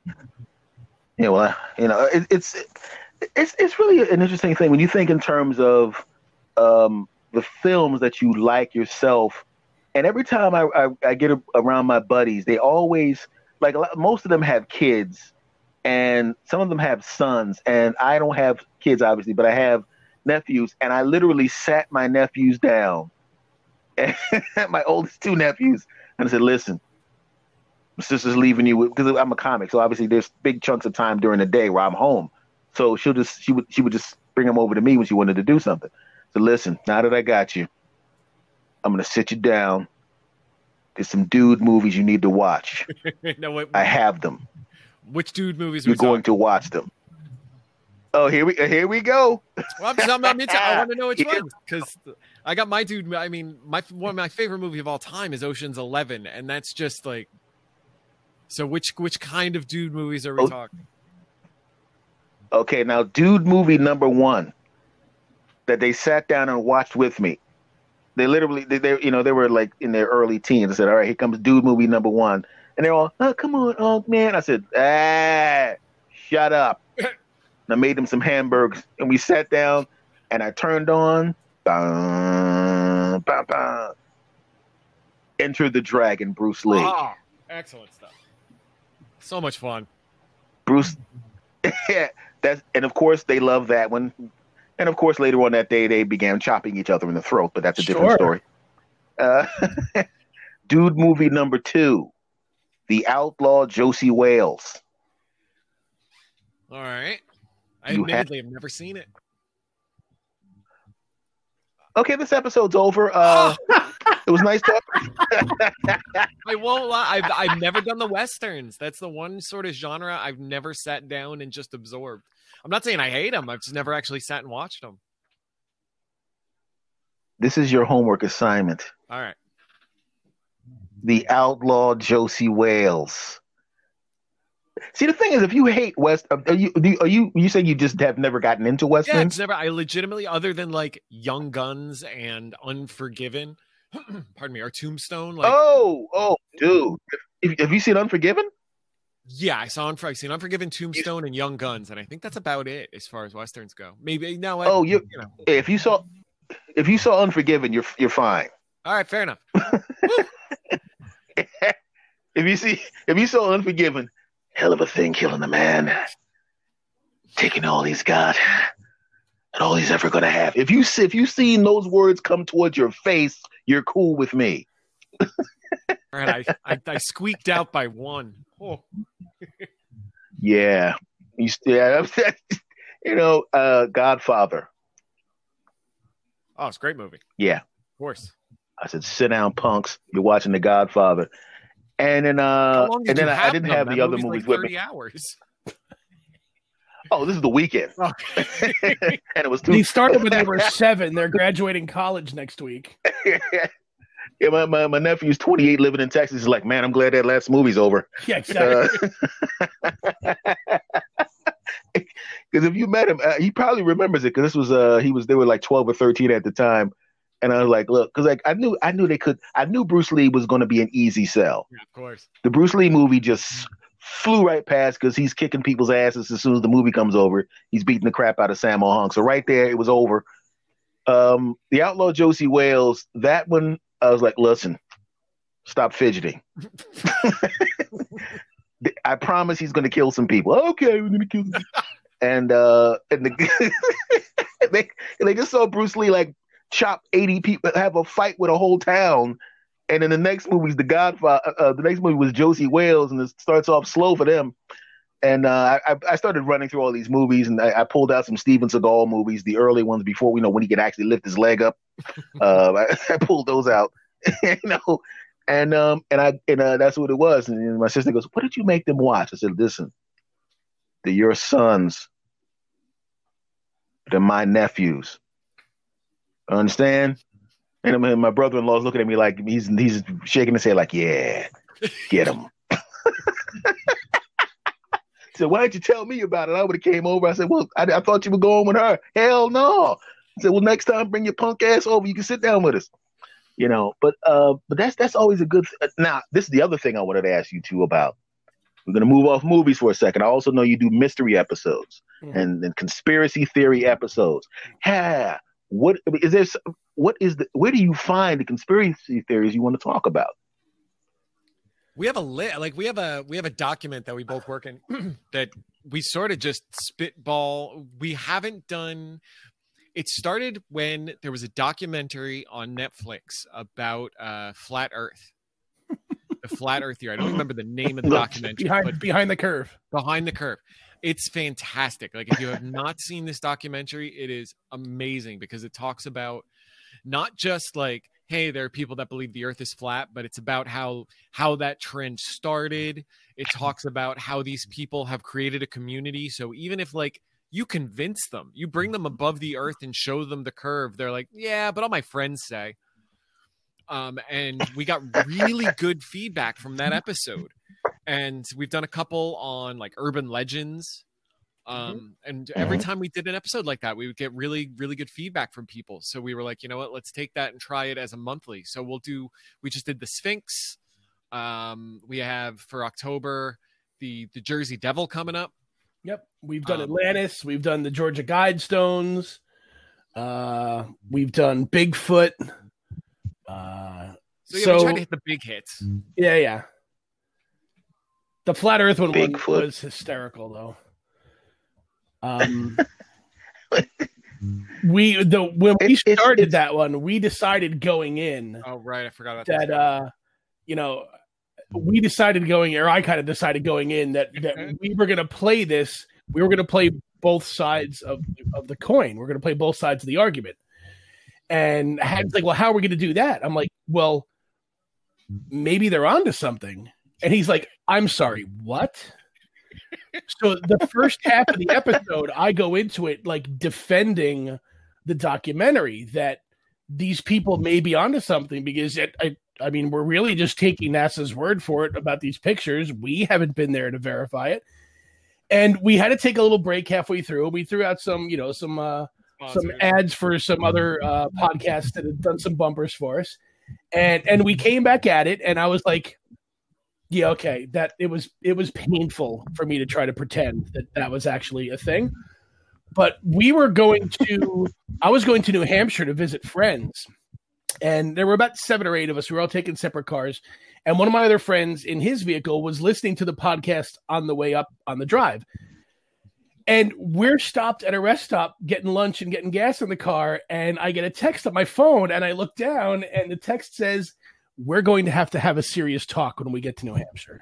Yeah, well, you know, it, it's it's it's really an interesting thing when you think in terms of um, the films that you like yourself. And every time I, I, I get around my buddies, they always like a lot, most of them have kids, and some of them have sons. And I don't have kids, obviously, but I have nephews. And I literally sat my nephews down, and my oldest two nephews, and I said, "Listen, my sister's leaving you with, because I'm a comic, so obviously there's big chunks of time during the day where I'm home. So she'll just she would she would just bring them over to me when she wanted to do something. So listen, now that I got you, I'm gonna sit you down. There's some dude movies you need to watch. No, wait, I have them. which dude movies You're are we going to watch them. Oh, here we here we go. Well, I'm, I'm, I'm into, I want to know which one because I got my dude. I mean, my one of my favorite movie of all time is Ocean's Eleven, and that's just like. So which which kind of dude movies are we Oh. talking? Okay, now dude movie number one that they sat down and watched with me. They literally, they, they you know, they were like in their early teens. I said, "All right, here comes dude movie number one," and they're all, "Oh, come on, oh man!" I said, "Ah, shut up." And I made them some hamburgers, and we sat down, and I turned on, bum, bum, bum, Enter the Dragon, Bruce Lee. Ah, excellent stuff. So much fun. Bruce, yeah, that's and of course they love that one, and of course later on that day they began chopping each other in the throat, but that's a different Sure. story. Uh, dude, movie number two, The Outlaw Josie Wales. All right. I You have- admittedly have never seen it. Okay, this episode's over. Uh, it was nice talking. I won't lie. I've I've never done the westerns. That's the one sort of genre I've never sat down and just absorbed. I'm not saying I hate them. I've just never actually sat and watched them. This is your homework assignment. All right. The Outlaw Josie Wales. See, the thing is, if you hate West, are you do you, are you you say you just have never gotten into Yeah, westerns? it's never. I legitimately, other than like Young Guns and Unforgiven, pardon me, or Tombstone. Like, Oh, oh, dude, have, have you seen Unforgiven? yeah, I saw Unfor- I've seen Unforgiven, Tombstone, and Young Guns, and I think that's about it as far as westerns go. Maybe no. I, Oh, you you know. if you saw if you saw Unforgiven, you're you're fine. All right, fair enough. If you see if you saw Unforgiven, hell of a thing killing a man, taking all he's got and all he's ever gonna have. If you see, if you seen those words come towards your face, you're cool with me. All right, I, I I squeaked out by one. Oh. Yeah, you yeah, you know, uh, Godfather. Oh, it's a great movie. Yeah, Of course. I said, sit down, punks. You're watching The Godfather. And then, uh, How long did and then you I, I have didn't them? have That the other movie's movies like with thirty me. hours. Oh, this is the weekend, Okay. and it was two. They started when they were seven. They're graduating college next week. Yeah, my, my, my nephew's twenty-eight, living in Texas. He's like, man, I'm glad that last movie's over. Yeah, exactly. Because if you met him, uh, he probably remembers it. Because this was, uh, he was, they were like twelve or thirteen at the time, and I was like, look, because like I knew, I knew they could, I knew Bruce Lee was going to be an easy sell. Yeah, of course. The Bruce Lee movie just flew right past because he's kicking people's asses as soon as the movie comes over. He's beating the crap out of Sammo Hung. So right there, it was over. Um, the Outlaw Josie Wales, that one, I was like, listen, stop fidgeting. I promise he's going to kill some people. Okay, we're going to kill some people. And, uh, and the, they, they just saw Bruce Lee like chop eighty people, have a fight with a whole town. And then the next movie is The Godfather. Uh, the next movie was Josie Wales, and it starts off slow for them. And uh, I, I started running through all these movies, and I, I pulled out some Steven Seagal movies, the early ones before we know when he could actually lift his leg up. uh, I, I pulled those out, you know, and um, and I and uh, that's what it was. And my sister goes, "What did you make them watch?" I said, "Listen, they're your sons. They're my nephews. Understand?" And I mean, my brother-in-law's looking at me like he's he's shaking his head like, "Yeah, get him." He said, "Why didn't you tell me about it? I would have came over." I said, "Well, I, I thought you were going with her." Hell no. I said, "Well, next time bring your punk ass over. You can sit down with us." You know, but uh, but that's that's always a good. Th- now, this is the other thing I wanted to ask you two about. We're gonna move off movies for a second. I also know you do mystery episodes mm-hmm. and, and conspiracy theory episodes. Yeah. What is there? What is the? Where do you find the conspiracy theories you want to talk about? We have a li- like we have a we have a document that we both work in that we sort of just spitball. We haven't done. It started when there was a documentary on Netflix about uh, flat Earth, the flat Earth theory. I don't remember the name of the documentary. Behind, but behind the curve. Behind the curve. It's fantastic. Like if you have not seen this documentary, it is amazing because it talks about not just like, hey, there are people that believe the earth is flat, but it's about how how that trend started. It talks about how these people have created a community. So even if like you convince them, you bring them above the earth and show them the curve, they're like, yeah, but all my friends say. Um, and we got really good feedback from that episode. And we've done a couple on like urban legends. Um, and every time we did an episode like that, we would get really, really good feedback from people. So we were like, you know what, let's take that and try it as a monthly. So we'll do, we just did the Sphinx. Um, we have for October, the, the Jersey Devil coming up. Yep. We've done Um, Atlantis. We've done the Georgia Guidestones. Uh, we've done Bigfoot. Uh, so yeah, so, we tried to hit the big hits. Yeah, yeah. The Flat Earth one Bigfoot. was hysterical, though. Um, we the when we It's- it's- started it's- that one, we decided going in Oh, right. I forgot about that uh, you know, we decided going, or I kind of decided going in that that we were going to play this. We were going to play both sides of of the coin. We're going to play both sides of the argument. And Had's like, well, how are we going to do that? I'm like, well, maybe they're onto something. And he's like, I'm sorry, what? So the first half of the episode, I go into it like defending the documentary that these people may be onto something because it, I, I mean, we're really just taking NASA's word for it about these pictures. We haven't been there to verify it. And we had to take a little break halfway through. We threw out some, you know, some uh, some ads for some other uh, podcasts that had done some bumpers for us. And and we came back at it, and I was like, yeah, okay, that it was it was painful for me to try to pretend that that was actually a thing. But we were going to, I was going to New Hampshire to visit friends. And there were about seven or eight of us. We were all taking separate cars. And one of my other friends in his vehicle was listening to the podcast on the way up on the drive. And we're stopped at a rest stop getting lunch and getting gas in the car. And I get a text on my phone, and I look down, and the text says, we're going to have to have a serious talk when we get to New Hampshire.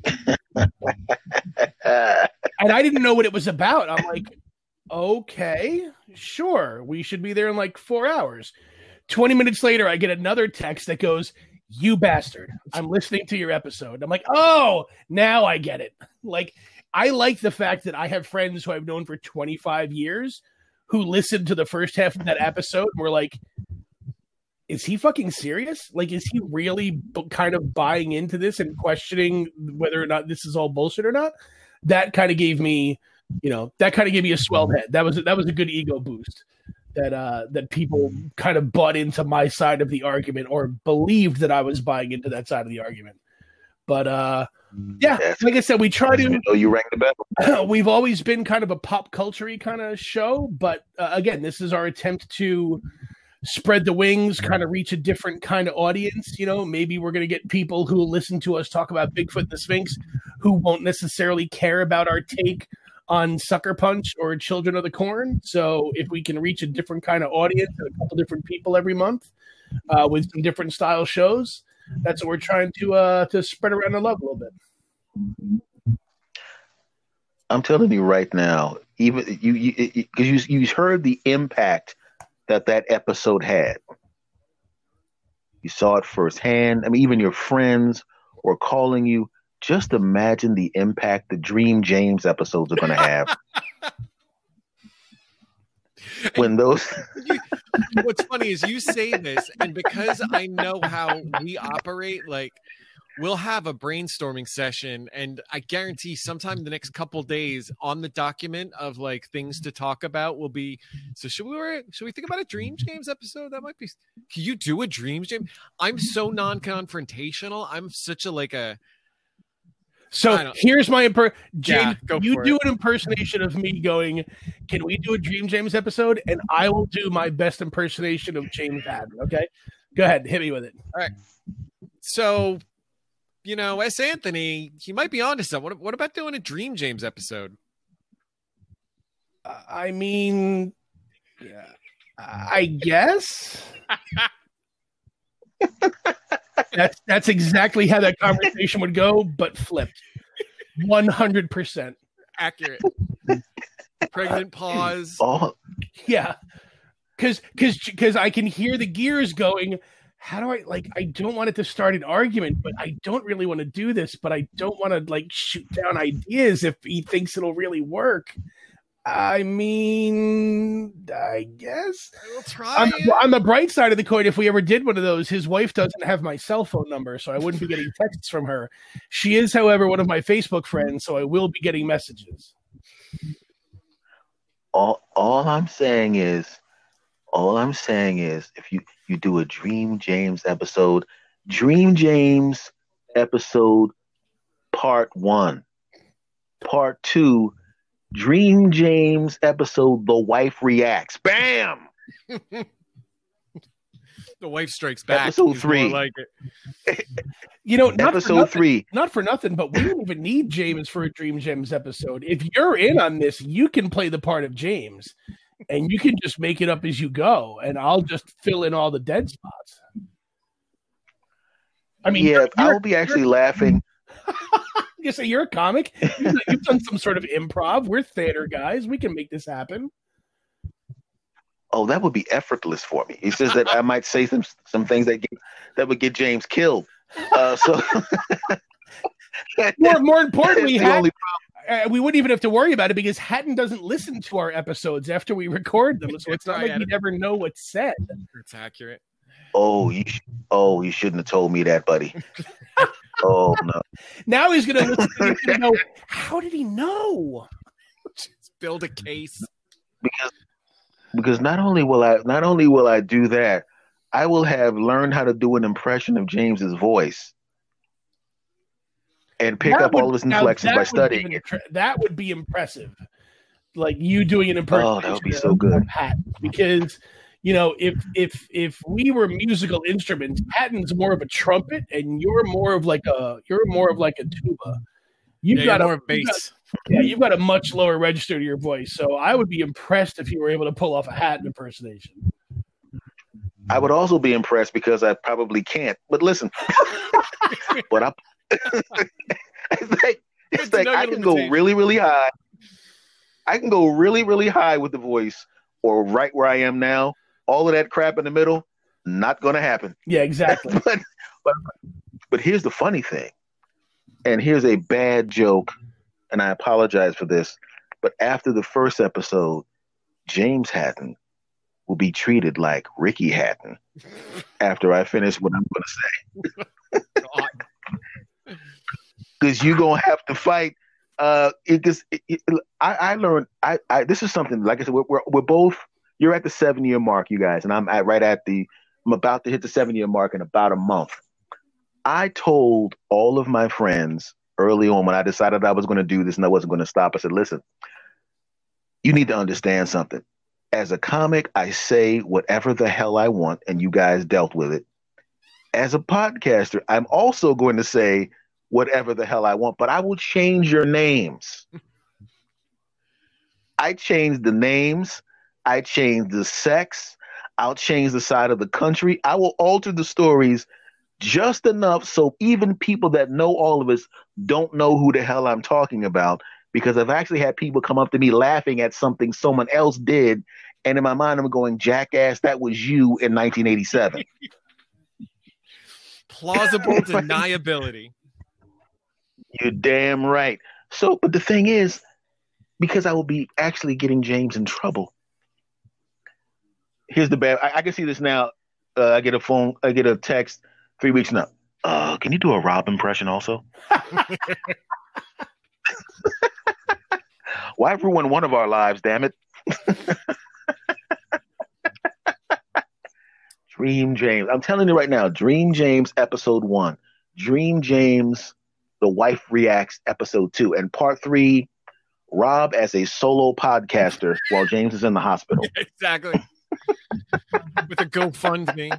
And I didn't know what it was about. I'm like, okay, sure. We should be there in like four hours. twenty minutes later, I get another text that goes, you bastard, I'm listening to your episode. I'm like, oh, now I get it. Like, I like the fact that I have friends who I've known for twenty-five years who listened to the first half of that episode and were like, is he fucking serious? Like, is he really b- kind of buying into this and questioning whether or not this is all bullshit or not? That kind of gave me, you know, that kind of gave me a swelled head. That was, that was a good ego boost. That uh, that people kind of bought into my side of the argument or believed that I was buying into that side of the argument. But uh, yeah, yes. Like I said, we try to. Oh, you rang the bell. We've always been kind of a pop culture-y kind of show, but uh, again, this is our attempt to spread the wings, kind of reach a different kind of audience. You know, maybe we're going to get people who listen to us talk about Bigfoot and the Sphinx, who won't necessarily care about our take on Sucker Punch or Children of the Corn. So if we can reach a different kind of audience and a couple different people every month uh, with some different style shows, that's what we're trying to uh, to spread around the love a little bit. I'm telling you right now, even you, you, you, you heard the impact that that episode had. You saw it firsthand. I mean, even your friends were calling you. Just imagine the impact the Dream James episodes are going to have. When those. What's funny is you say this, and because I know how we operate, like, we'll have a brainstorming session, and I guarantee sometime in the next couple days on the document of like things to talk about will be. So should we should we think about a Dream James episode? That might be. Can you do a Dream James? I'm so non-confrontational. I'm such a like a. So here's my imper- James. Yeah, you do it. an impersonation of me going, can we do a Dream James episode? And I will do my best impersonation of James Haddon. Okay, go ahead, hit me with it. All right. So, you know, S. Anthony, he might be onto something. What, what about doing a Dream James episode? I mean, yeah, I guess. That's that's exactly how that conversation would go, but flipped. one hundred percent accurate. Pregnant pause. Oh. Yeah. Cause cause cause I can hear the gears going. How do I like I don't want it to start an argument, but I don't really want to do this, but I don't want to like shoot down ideas if he thinks it'll really work. I mean, I guess we'll try. On the, on the bright side of the coin, if we ever did one of those, his wife doesn't have my cell phone number, so I wouldn't be getting texts from her. She is, however, one of my Facebook friends, so I will be getting messages. All, all I'm saying is, all I'm saying is, if you, you do a Dream James episode, Dream James episode part one, part two. Dream James episode, The Wife Reacts. Bam! The Wife Strikes Back. Episode three. Like it. You know, not episode for nothing, three. Not for nothing, but we don't even need James for a Dream James episode. If you're in on this, you can play the part of James, and you can just make it up as you go, and I'll just fill in all the dead spots. I mean, yeah, you're, I'll be actually laughing. You say you're a comic. You've, you've done some sort of improv. We're theater guys. We can make this happen. Oh, that would be effortless for me. He says that I might say some some things that get, that would get James killed. Uh, so, more, more importantly, Hatton, uh, we wouldn't even have to worry about it because Hatton doesn't listen to our episodes after we record them, so it's not like he'd ever know what's said. It's accurate. Oh, you sh- oh, you shouldn't have told me that, buddy. Oh no. Now he's gonna listen to this and go, how did he know? Just build a case. Because because not only will I not only will I do that, I will have learned how to do an impression of James's voice and pick That up would- all of his now, inflections that by would be studying an it. impre- That would be impressive. Like you doing an impersonation Oh, that would be so of- good. of Patton. Because, you know, if if if we were musical instruments, Patton's more of a trumpet and you're more of like a you're more of like a tuba. You've Yeah, got you're a more you've got- bass. yeah, you've got a much lower register to your voice. So I would be impressed if you were able to pull off a Hatton impersonation. I would also be impressed because I probably can't. But listen, but I, it's like, it's to like know I your can go limitations. really, really high. I can go really, really high with the voice, or right where I am now. All of that crap in the middle, not going to happen. Yeah, exactly. but, but but here's the funny thing, and here's a bad joke, and I apologize for this. But after the first episode, James Hatton will be treated like Ricky Hatton after I finish what I'm going to say. God. Because you're going to have to fight. Uh, it just, it, it, I, I learned, I, I, this is something, like I said, we're, we're, we're both, you're at the seven year mark, you guys, and I'm at, right at the, I'm about to hit the seven year mark in about a month. I told all of my friends early on when I decided I was going to do this and I wasn't going to stop. I said, listen, you need to understand something. As a comic, I say whatever the hell I want, and you guys dealt with it. As a podcaster, I'm also going to say whatever the hell I want, but I will change your names. I change the names. I change the sex. I'll change the side of the country. I will alter the stories just enough so even people that know all of us don't know who the hell I'm talking about, because I've actually had people come up to me laughing at something someone else did, and in my mind I'm going, jackass, that was you in nineteen eighty-seven. Plausible deniability. You're damn right. So, but the thing is, because I will be actually getting James in trouble. Here's the bad. I, I can see this now. Uh, I get a phone. I get a text three weeks now. Uh, can you do a Rob impression also? Why ruin one of our lives? Damn it! Dream James. I'm telling you right now. Dream James episode one. Dream James. The Wife Reacts episode two, and part three, Rob as a solo podcaster while James is in the hospital. Yeah, exactly. With a GoFundMe.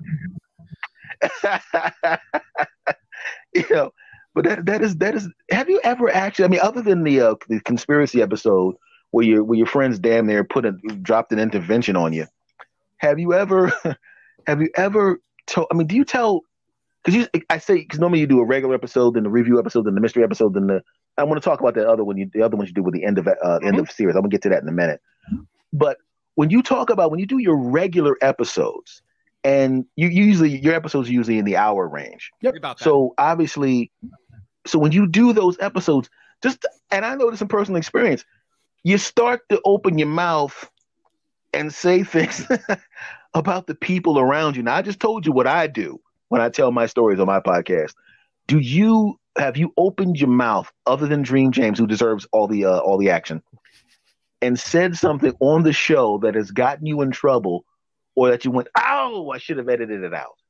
You know, but that that is that is. Have you ever actually? I mean, other than the uh, the conspiracy episode where your where your friends damn near put a dropped an intervention on you, have you ever? Have you ever told? I mean, do you tell? Because you, I say, because normally you do a regular episode, then the review episode, then the mystery episode, then the. I want to talk about that other one. You, the other ones you do with the end of uh, mm-hmm. end of series. I'm gonna get to that in a minute. But when you talk about when you do your regular episodes, and you usually your episodes are usually in the hour range. Yep. About that. So obviously, so when you do those episodes, just and I know this in personal experience, you start to open your mouth and say things about the people around you. Now I just told you what I do when I tell my stories on my podcast. Do you have you opened your mouth other than Dream James, who deserves all the uh, all the action, and said something on the show that has gotten you in trouble, or that you went, "Oh, I should have edited it out"?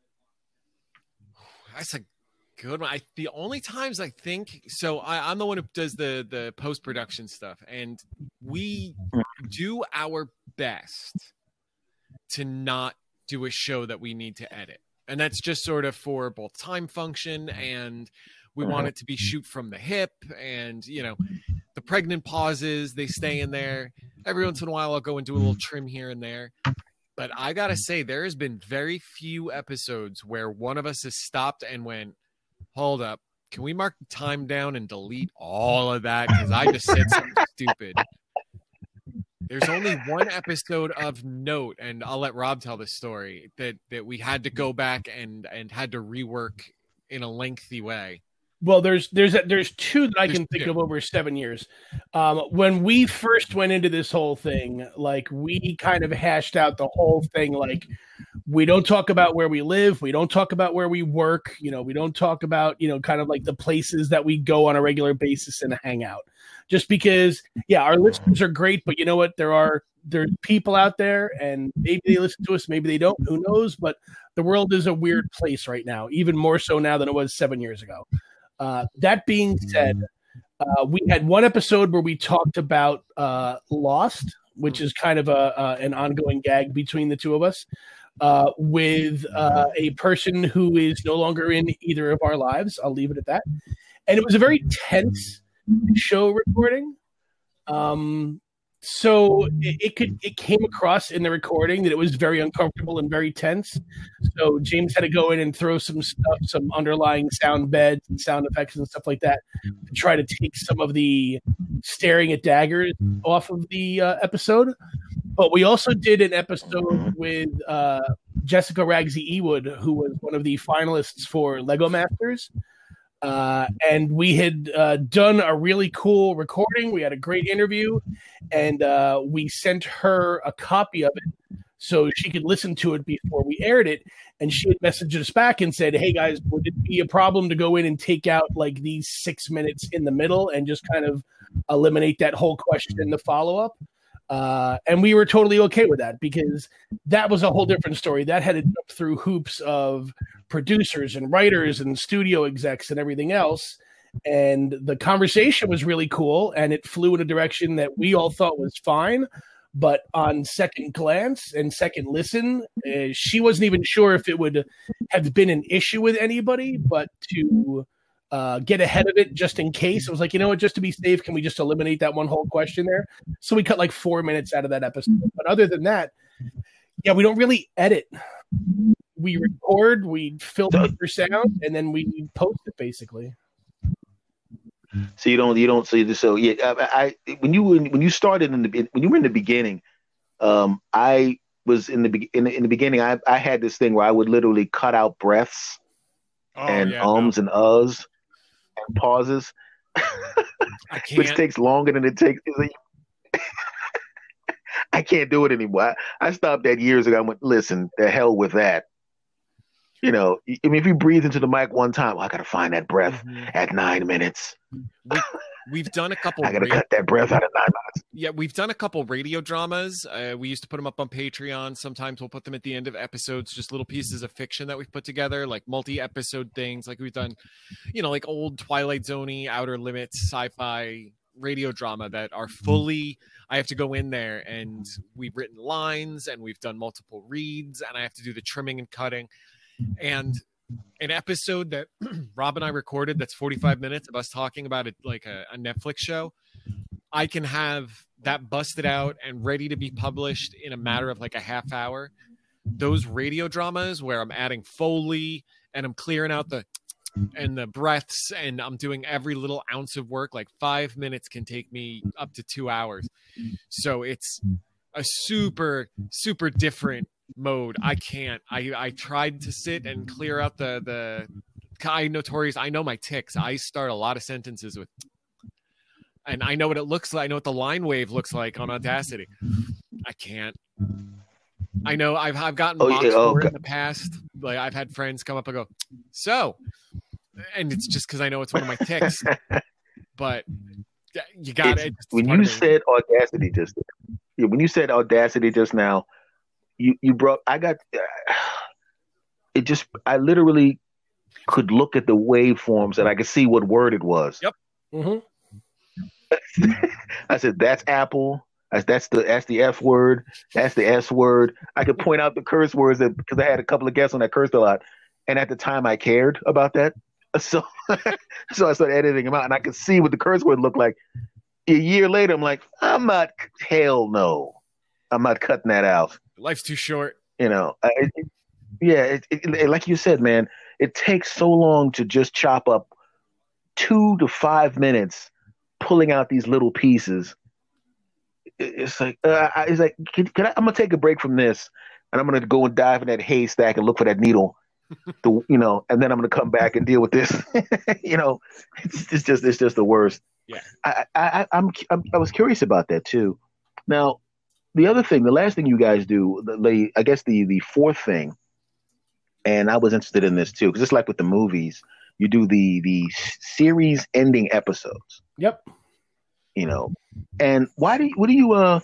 That's a good one. I, the only times I think so, I, I'm the one who does the the post production stuff, and we do our best to not do a show that we need to edit. And that's just sort of for both time function, and we want it to be shoot from the hip, and, you know, the pregnant pauses, they stay in there. Every once in a while, I'll go and do a little trim here and there. But I got to say, there has been very few episodes where one of us has stopped and went, hold up, can we mark the time down and delete all of that? Because I just said something stupid. There's only one episode of note, and I'll let Rob tell the story, that, that we had to go back and, and had to rework in a lengthy way. Well, there's there's there's two that I There's can think two. of over seven years. Um, when we first went into this whole thing, like we kind of hashed out the whole thing. Like we don't talk about where we live. We don't talk about where we work. You know, we don't talk about, you know, kind of like the places that we go on a regular basis and hang out. Just because, yeah, our listeners are great, but you know what? There are there's people out there, and maybe they listen to us, maybe they don't. Who knows? But the world is a weird place right now, even more so now than it was seven years ago. Uh, that being said, uh, we had one episode where we talked about uh, Lost, which is kind of a uh, an ongoing gag between the two of us, uh, with uh, a person who is no longer in either of our lives. I'll leave it at that. And it was a very tense show recording. Um, so it, it could it came across in the recording that it was very uncomfortable and very tense. So James had to go in and throw some stuff, some underlying sound beds and sound effects and stuff like that to try to take some of the staring at daggers off of the uh, episode. But we also did an episode with uh, Jessica Ragsey Ewood, who was one of the finalists for Lego Masters. Uh, and we had uh, done a really cool recording. We had a great interview, and uh, we sent her a copy of it so she could listen to it before we aired it. And she had messaged us back and said, hey, guys, would it be a problem to go in and take out like these six minutes in the middle and just kind of eliminate that whole question in the follow-up? Uh, and we were totally okay with that because that was a whole different story. That had to jump through hoops of producers and writers and studio execs and everything else. And the conversation was really cool, and it flew in a direction that we all thought was fine. But on second glance and second listen, uh, she wasn't even sure if it would have been an issue with anybody, but to Uh, get ahead of it just in case. I was like, you know what, just to be safe, can we just eliminate that one whole question there? So we cut like four minutes out of that episode. But other than that, yeah, we don't really edit. We record, we filter for sound, and then we post it basically. So you don't, you don't see this. So yeah, I, I when you when you started in the when you were in the beginning, um, I was in the in the, in the beginning. I I had this thing where I would literally cut out breaths Oh, and yeah, ums no. and uhs. Pauses, I can't. which takes longer than it takes. I can't do it anymore. I, I stopped that years ago. I went, listen, the hell with that. You know, I mean, if you breathe into the mic one time, well, I got to find that breath Mhm. at nine minutes. we, we've done a couple. I got to radio- cut that breath out at nine minutes. Yeah, we've done a couple radio dramas. Uh, we used to put them up on Patreon. Sometimes we'll put them at the end of episodes, just little pieces of fiction that we've put together, like multi-episode things. Like we've done, you know, like old Twilight Zone-y, Outer Limits, sci-fi radio drama that are fully. I have to go in there and we've written lines and we've done multiple reads and I have to do the trimming and cutting. And an episode that Rob and I recorded that's forty-five minutes of us talking about it like a, a Netflix show. I can have that busted out and ready to be published in a matter of like a half hour. Those radio dramas where I'm adding Foley and I'm clearing out the and the breaths and I'm doing every little ounce of work, like five minutes can take me up to two hours. So it's a super, super different mode. I can't. I, I tried to sit and clear out the, the I notorious. I know my tics. I start a lot of sentences with and I know what it looks like. I know what the line wave looks like on Audacity. I can't. I know I've I've gotten Oh, mocked yeah, oh, for it okay. in the past. Like I've had friends come up and go, so, and it's just because I know it's one of my tics. But you got it. When you said Audacity just, yeah, when you said Audacity just now, you you brought. I got. Uh, it just. I literally could look at the waveforms and I could see what word it was. Yep. Mm-hmm. I said, that's Apple. That's, that's the that's the F word. That's the S word. I could point out the curse words that because I had a couple of guests on that cursed a lot, and at the time I cared about that. So, so I started editing them out, and I could see what the curse word looked like. A year later, I'm like, I'm not. Hell no, I'm not cutting that out. Life's too short. You know, I, it, yeah. It, it, like you said, man, it takes so long to just chop up two to five minutes. Pulling out these little pieces, it's like uh, it's like can, can I, I'm gonna take a break from this, and I'm gonna go and dive in that haystack and look for that needle, to, you know, and then I'm gonna come back and deal with this. You know, it's, it's just it's just the worst. Yeah, I, I I'm, I'm I was curious about that too. Now, the other thing, the last thing you guys do, the, the I guess the the fourth thing and I was interested in this too, because it's like with the movies, you do the the series ending episodes. Yep. You know, and why do you, what do you uh,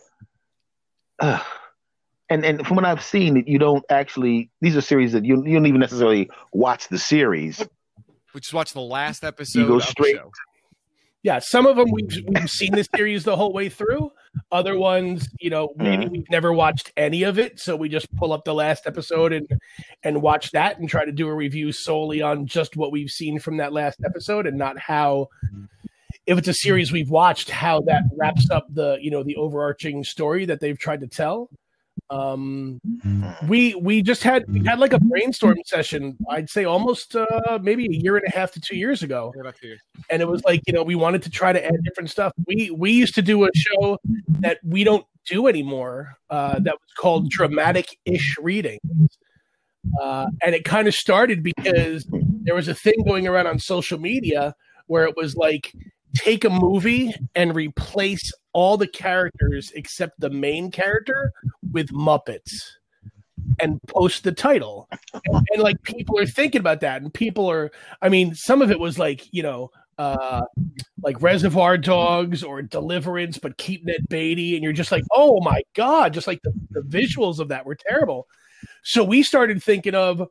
uh and and from what I've seen, you don't actually, these are series that you you don't even necessarily watch the series. We just watch the last episode. You go of straight. The show. Yeah, some of them we've we've seen the series the whole way through. Other ones, you know, maybe Mhm. we've never watched any of it, so we just pull up the last episode and and watch that and try to do a review solely on just what we've seen from that last episode and not how, if it's a series we've watched, how that wraps up the, you know, the overarching story that they've tried to tell. Um, we we just had we had like a brainstorm session, I'd say almost uh, maybe a year and a half to two years ago. Yeah, about two years. And it was like, you know, we wanted to try to add different stuff. We we used to do a show that we don't do anymore uh, that was called Dramatic-ish Readings. Uh, and it kind of started because there was a thing going around on social media where it was like, take a movie and replace all the characters except the main character with Muppets and post the title. And, and like people are thinking about that, and people are, I mean, some of it was like, you know, uh, like Reservoir Dogs or Deliverance, but keep Ned Beatty, and you're just like, oh my God, just like the, the visuals of that were terrible. So we started thinking of,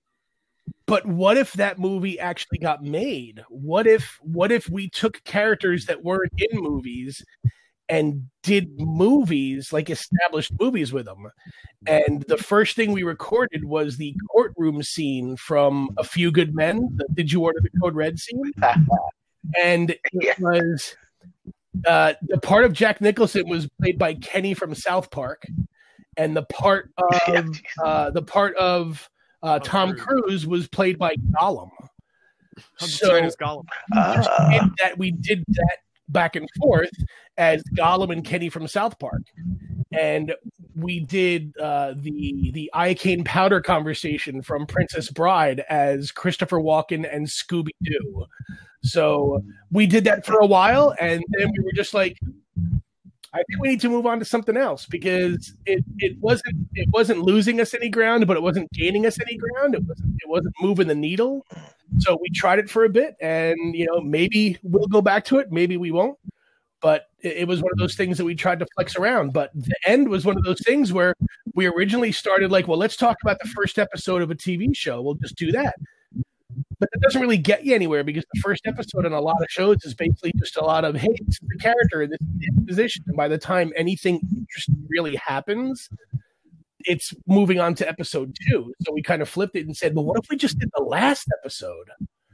but what if that movie actually got made? What if what if we took characters that weren't in movies and did movies, like established movies with them? And the first thing we recorded was the courtroom scene from A Few Good Men, the Did You Order the Code Red scene. And it was uh, the part of Jack Nicholson was played by Kenny from South Park, and the part of uh, the part of uh, Tom Cruise was played by Gollum. So Gollum. Ah. we did that we did that back and forth as Gollum and Kenny from South Park, and we did uh, the the Iocane Powder conversation from Princess Bride as Christopher Walken and Scooby Doo. So we did that for a while, and then we were just like, I think we need to move on to something else, because it, it wasn't it wasn't losing us any ground, but it wasn't gaining us any ground. It wasn't it wasn't moving the needle. So we tried it for a bit, and you know, maybe we'll go back to it, maybe we won't. But it, it was one of those things that we tried to flex around. But the end was one of those things where we originally started like, well, let's talk about the first episode of a T V show. We'll just do that. But that doesn't really get you anywhere, because the first episode on a lot of shows is basically just a lot of, hey, this is the character in this, this position. And by the time anything interesting really happens, it's moving on to episode two. So we kind of flipped it and said, well, what if we just did the last episode?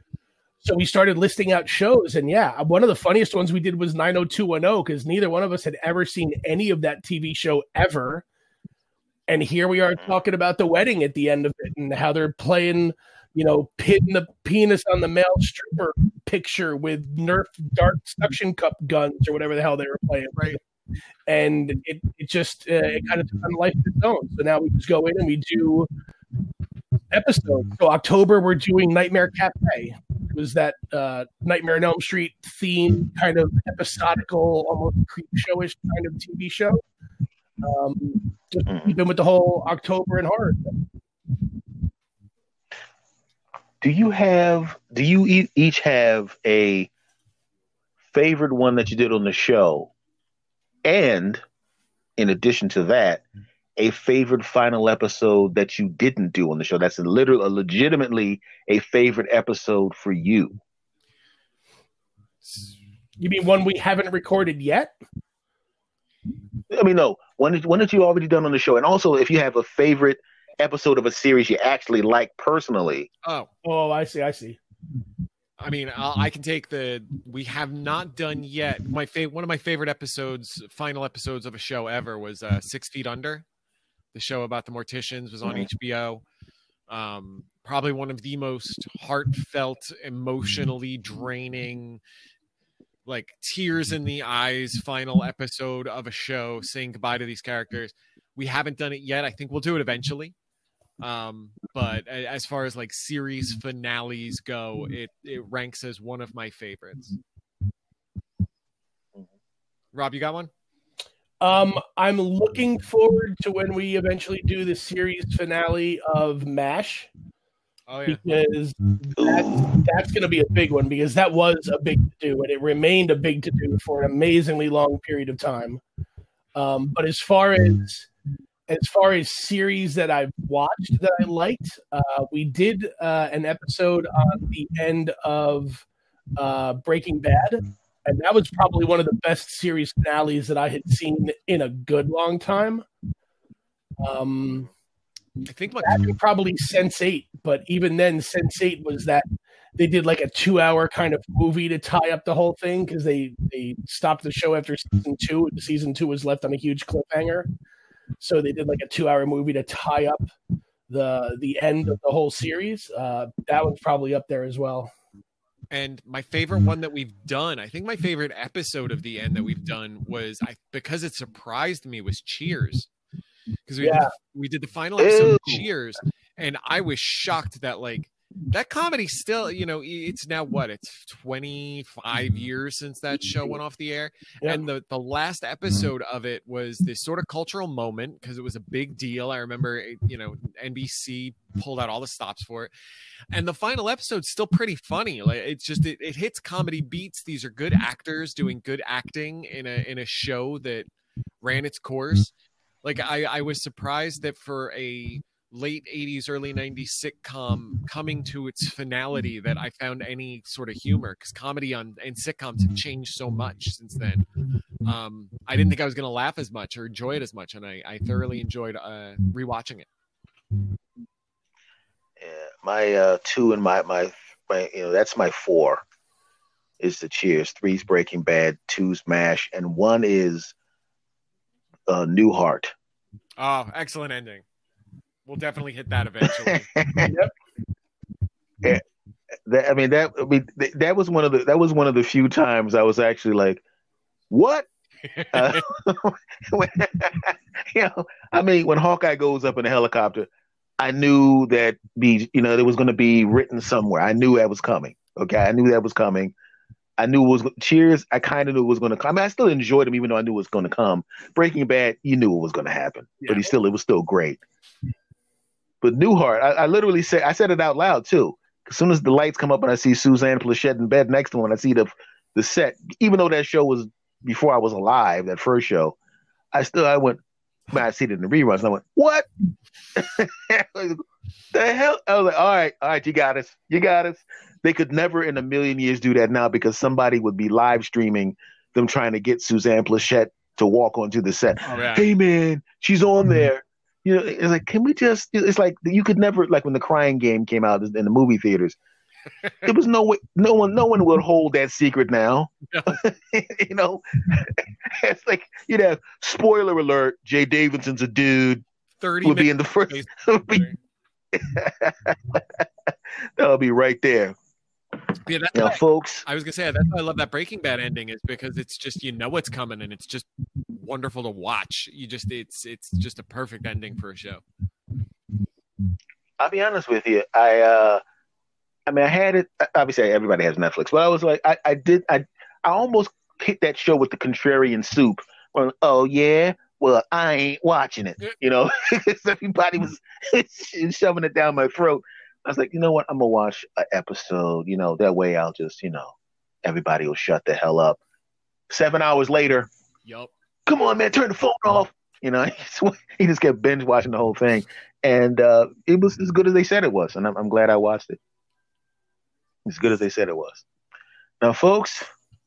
So we started listing out shows. And yeah, one of the funniest ones we did was nine oh two one oh, because neither one of us had ever seen any of that T V show ever. And here we are talking about the wedding at the end of it and how they're playing, you know, pitting the penis on the male stripper picture with Nerf dart suction cup guns or whatever the hell they were playing. Right. And it, it just, uh, it kind of took on life of its own. So now we just go in and we do episodes. So October, we're doing Nightmare Cafe. It was that uh, Nightmare on Elm Street theme, kind of episodical, almost creep showish kind of T V show. Um, just keeping with the whole October and horror thing. Do you have? Do you e- each have a favorite one that you did on the show, and in addition to that, a favorite final episode that you didn't do on the show? That's a literal, a legitimately a favorite episode for you. You mean one we haven't recorded yet? I mean, no, one that, one that you already done on the show, and also if you have a favorite episode of a series you actually like personally. Oh, oh, I see, I see. I mean, I'll, I can take the. We have not done yet. My favorite, one of my favorite episodes, final episodes of a show ever, was uh, Six Feet Under. The show about the morticians was on mm-hmm. H B O. Um, probably one of the most heartfelt, emotionally draining, like tears in the eyes final episode of a show, saying goodbye to these characters. We haven't done it yet. I think we'll do it eventually. Um, but as far as like series finales go, it, it ranks as one of my favorites. Rob, you got one? Um, I'm looking forward to when we eventually do the series finale of MASH. Oh yeah. Because that's, that's going to be a big one, because that was a big to do, and it remained a big to do for an amazingly long period of time. Um, but as far as as far as series that I've watched that I liked, uh, we did uh, an episode on the end of uh, Breaking Bad, and that was probably one of the best series finales that I had seen in a good long time. Um, I think my probably Sense eight, but even then, Sense eight was that they did like a two-hour kind of movie to tie up the whole thing, because they they stopped the show after season two. Season two was left on a huge cliffhanger, so they did like a two-hour movie to tie up the the end of the whole series. Uh, that one's probably up there as well. And my favorite one that we've done, I think my favorite episode of the end that we've done was, I because it surprised me, was Cheers. Because we, Yeah. did, we did the final episode of Cheers, and I was shocked that, like, that comedy still, you know, it's now what? It's twenty-five years since that show went off the air. Yeah. And the, the last episode of it was this sort of cultural moment, because it was a big deal. I remember, you know, N B C pulled out all the stops for it. And the final episode's still pretty funny. Like, it's just, it, it hits comedy beats. These are good actors doing good acting in a in a show that ran its course. Like, I, I was surprised that for a late eighties, early nineties sitcom coming to its finality that I found any sort of humor, because comedy on and sitcoms have changed so much since then. Um, I didn't think I was going to laugh as much or enjoy it as much, and I, I thoroughly enjoyed uh, rewatching it. Yeah, my uh, two and my, my my you know that's my four is the Cheers. Three's Breaking Bad, two's MASH, and one is uh, Newhart. Oh, excellent ending. We'll definitely hit that eventually. Yep. Yeah, that, I mean that. I mean th- that was one of the that was one of the few times I was actually like, "What?" uh, when, you know, I mean, when Hawkeye goes up in a helicopter, I knew that be you know there was going to be written somewhere. I knew that was coming. Okay, I knew that was coming. I knew it was Cheers. I kind of knew it was going to come. I mean, I still enjoyed him, even though I knew it was going to come. Breaking Bad, you knew it was going to happen, Yeah. but he still it was still great. But Newhart, I, I literally said I said it out loud too. As soon as the lights come up and I see Suzanne Plachette in bed next to him, and I see the the set, even though that show was before I was alive, that first show, I still I went. Man, I see it in the reruns, and I went, "What the hell?" I was like, "All right, all right, you got us, you got us." They could never in a million years do that now, because somebody would be live streaming them trying to get Suzanne Plachette to walk onto the set. Oh, yeah. Hey, man, she's on there. You know, it's like, can we just? It's like you could never, like when the Crying Game came out in the movie theaters. There was no way, no one, no one would hold that secret now. No. You know, it's like you'd have spoiler alert: Jay Davidson's a dude. thirty Would be in the first. Would be, that'll be right there. Yeah, that's Now, why- folks. I was gonna say that's why I love that Breaking Bad ending, is because it's just, you know what's coming, and it's just wonderful to watch. You just it's it's just a perfect ending for a show. I'll be honest with you. I, uh, I mean, I had it. Obviously, everybody has Netflix, but I was like, I, I did, I, I almost hit that show with the contrarian soup. Well, oh yeah, well, I ain't watching it. You know, everybody was shoving it down my throat. I was like, you know what? I'm gonna watch an episode. You know, that way I'll just, you know, everybody will shut the hell up. Seven hours later, Yup. come on, man, turn the phone off. You know, he just kept binge watching the whole thing, and uh, it was as good as they said it was, and I'm, I'm glad I watched it. As good as they said it was. Now, folks,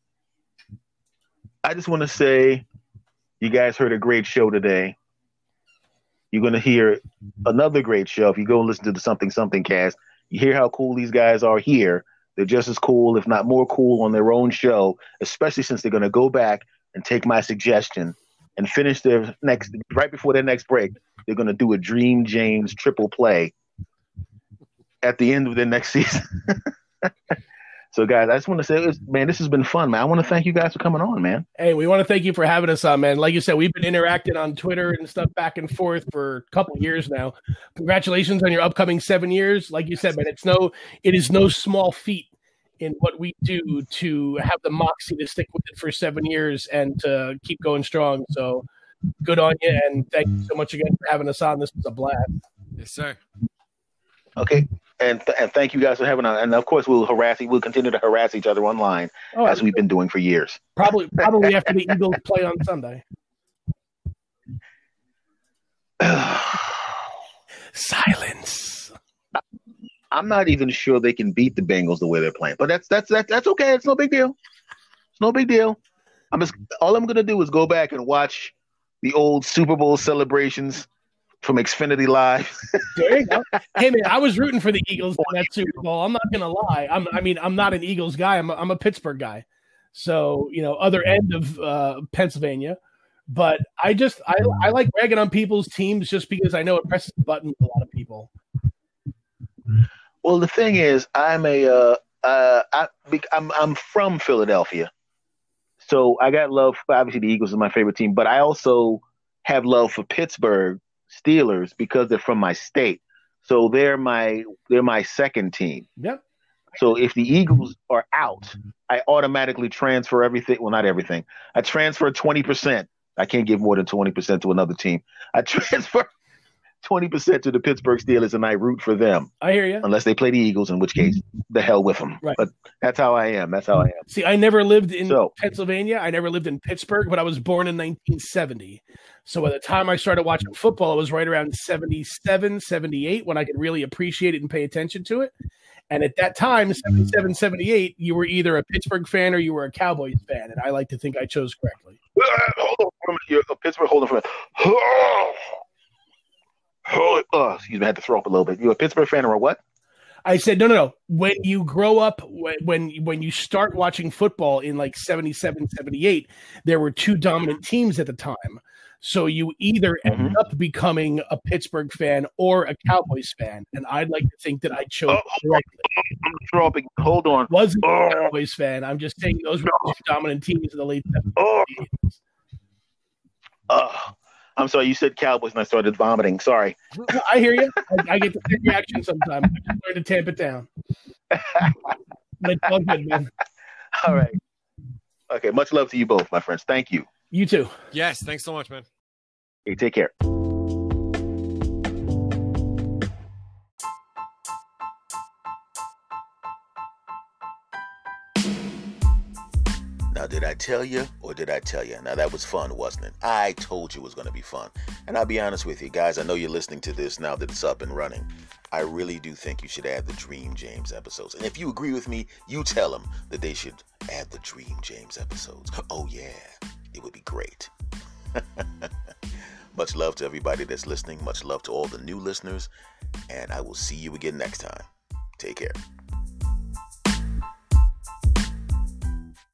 I just want to say, you guys heard a great show today. You're going to hear another great show if you go and listen to the Something Something cast. You hear how cool these guys are here. They're just as cool, if not more cool, on their own show, especially since they're going to go back and take my suggestion and finish their next, right before their next break, they're going to do a Dream James triple play at the end of their next season. So, guys, I just want to say, man, this has been fun, man. I want to thank you guys for coming on, man. Hey, we want to thank you for having us on, man. Like you said, we've been interacting on Twitter and stuff back and forth for a couple years now. Congratulations on your upcoming seven years. Like you said, man, it's no, it is no small feat in what we do to have the moxie to stick with it for seven years and to keep going strong. So good on you, and thank you so much again for having us on. This was a blast. Yes, sir. Okay. and th- and thank you guys for having on. And of course, we'll harass. We'll continue to harass each other online Oh, as we've been doing for years. Probably, probably after the Eagles play on Sunday. Silence. I'm not even sure they can beat the Bengals the way they're playing, but that's that's that's that's okay. It's no big deal. It's no big deal. I'm just all I'm gonna do is go back and watch the old Super Bowl celebrations from Xfinity Live. There you go. Hey man, I was rooting for the Eagles in that Super Bowl. I'm not gonna lie. I'm, I mean, I'm not an Eagles guy. I'm a, I'm a Pittsburgh guy. So you know, other end of uh, Pennsylvania. But I just I I like ragging on people's teams just because I know it presses the button with a lot of people. Well, the thing is, I'm a uh, uh, I, I'm I'm from Philadelphia, so I got love. Obviously, the Eagles is my favorite team, but I also have love for Pittsburgh Steelers because they're from my state. So they're my they're my second team. Yep. So if the Eagles are out, I automatically transfer everything. Well, not everything. I transfer twenty percent. I can't give more than twenty percent to another team. I transfer twenty percent to the Pittsburgh Steelers, and I root for them. I hear you. Unless they play the Eagles, in which case, the hell with them. Right. But that's how I am. That's how I am. See, I never lived in So- Pennsylvania. I never lived in Pittsburgh, but I was born in nineteen seventy. So by the time I started watching football, it was right around seventy-seven, seventy-eight when I could really appreciate it and pay attention to it. And at that time, seventy-seven, seventy-eight, you were either a Pittsburgh fan or you were a Cowboys fan. And I like to think I chose correctly. Hold on for a minute. You're a Pittsburgh. Hold on for a minute. Oh, oh, excuse me. I had to throw up a little bit. You a Pittsburgh fan or a what? I said, no, no, no. When you grow up, when when, when you start watching football in like seventy-seven, seventy-eight, there were two dominant teams at the time. So you either Mm-hmm. ended up becoming a Pittsburgh fan or a Cowboys fan. And I'd like to think that I chose Oh, correctly. I'm gonna throw up again. Hold on. Wasn't a Oh. Cowboys fan. I'm just saying those were the two dominant teams in the late seventies. Oh, oh. I'm sorry. You said Cowboys, and I started vomiting. Sorry. I hear you. I, I get the same reaction sometimes. I just learned to tamp it down. But it's all good, man. All right. Okay. Much love to you both, my friends. Thank you. You too. Yes, thanks so much, man. Hey, take care. Now, did I tell you or did I tell you? Now, that was fun, wasn't it? I told you it was going to be fun. And I'll be honest with you, guys. I know you're listening to this now that it's up and running. I really do think you should add the Dream James episodes. And if you agree with me, you tell them that they should add the Dream James episodes. Oh, yeah. It would be great. Much love to everybody that's listening. Much love to all the new listeners. And I will see you again next time. Take care.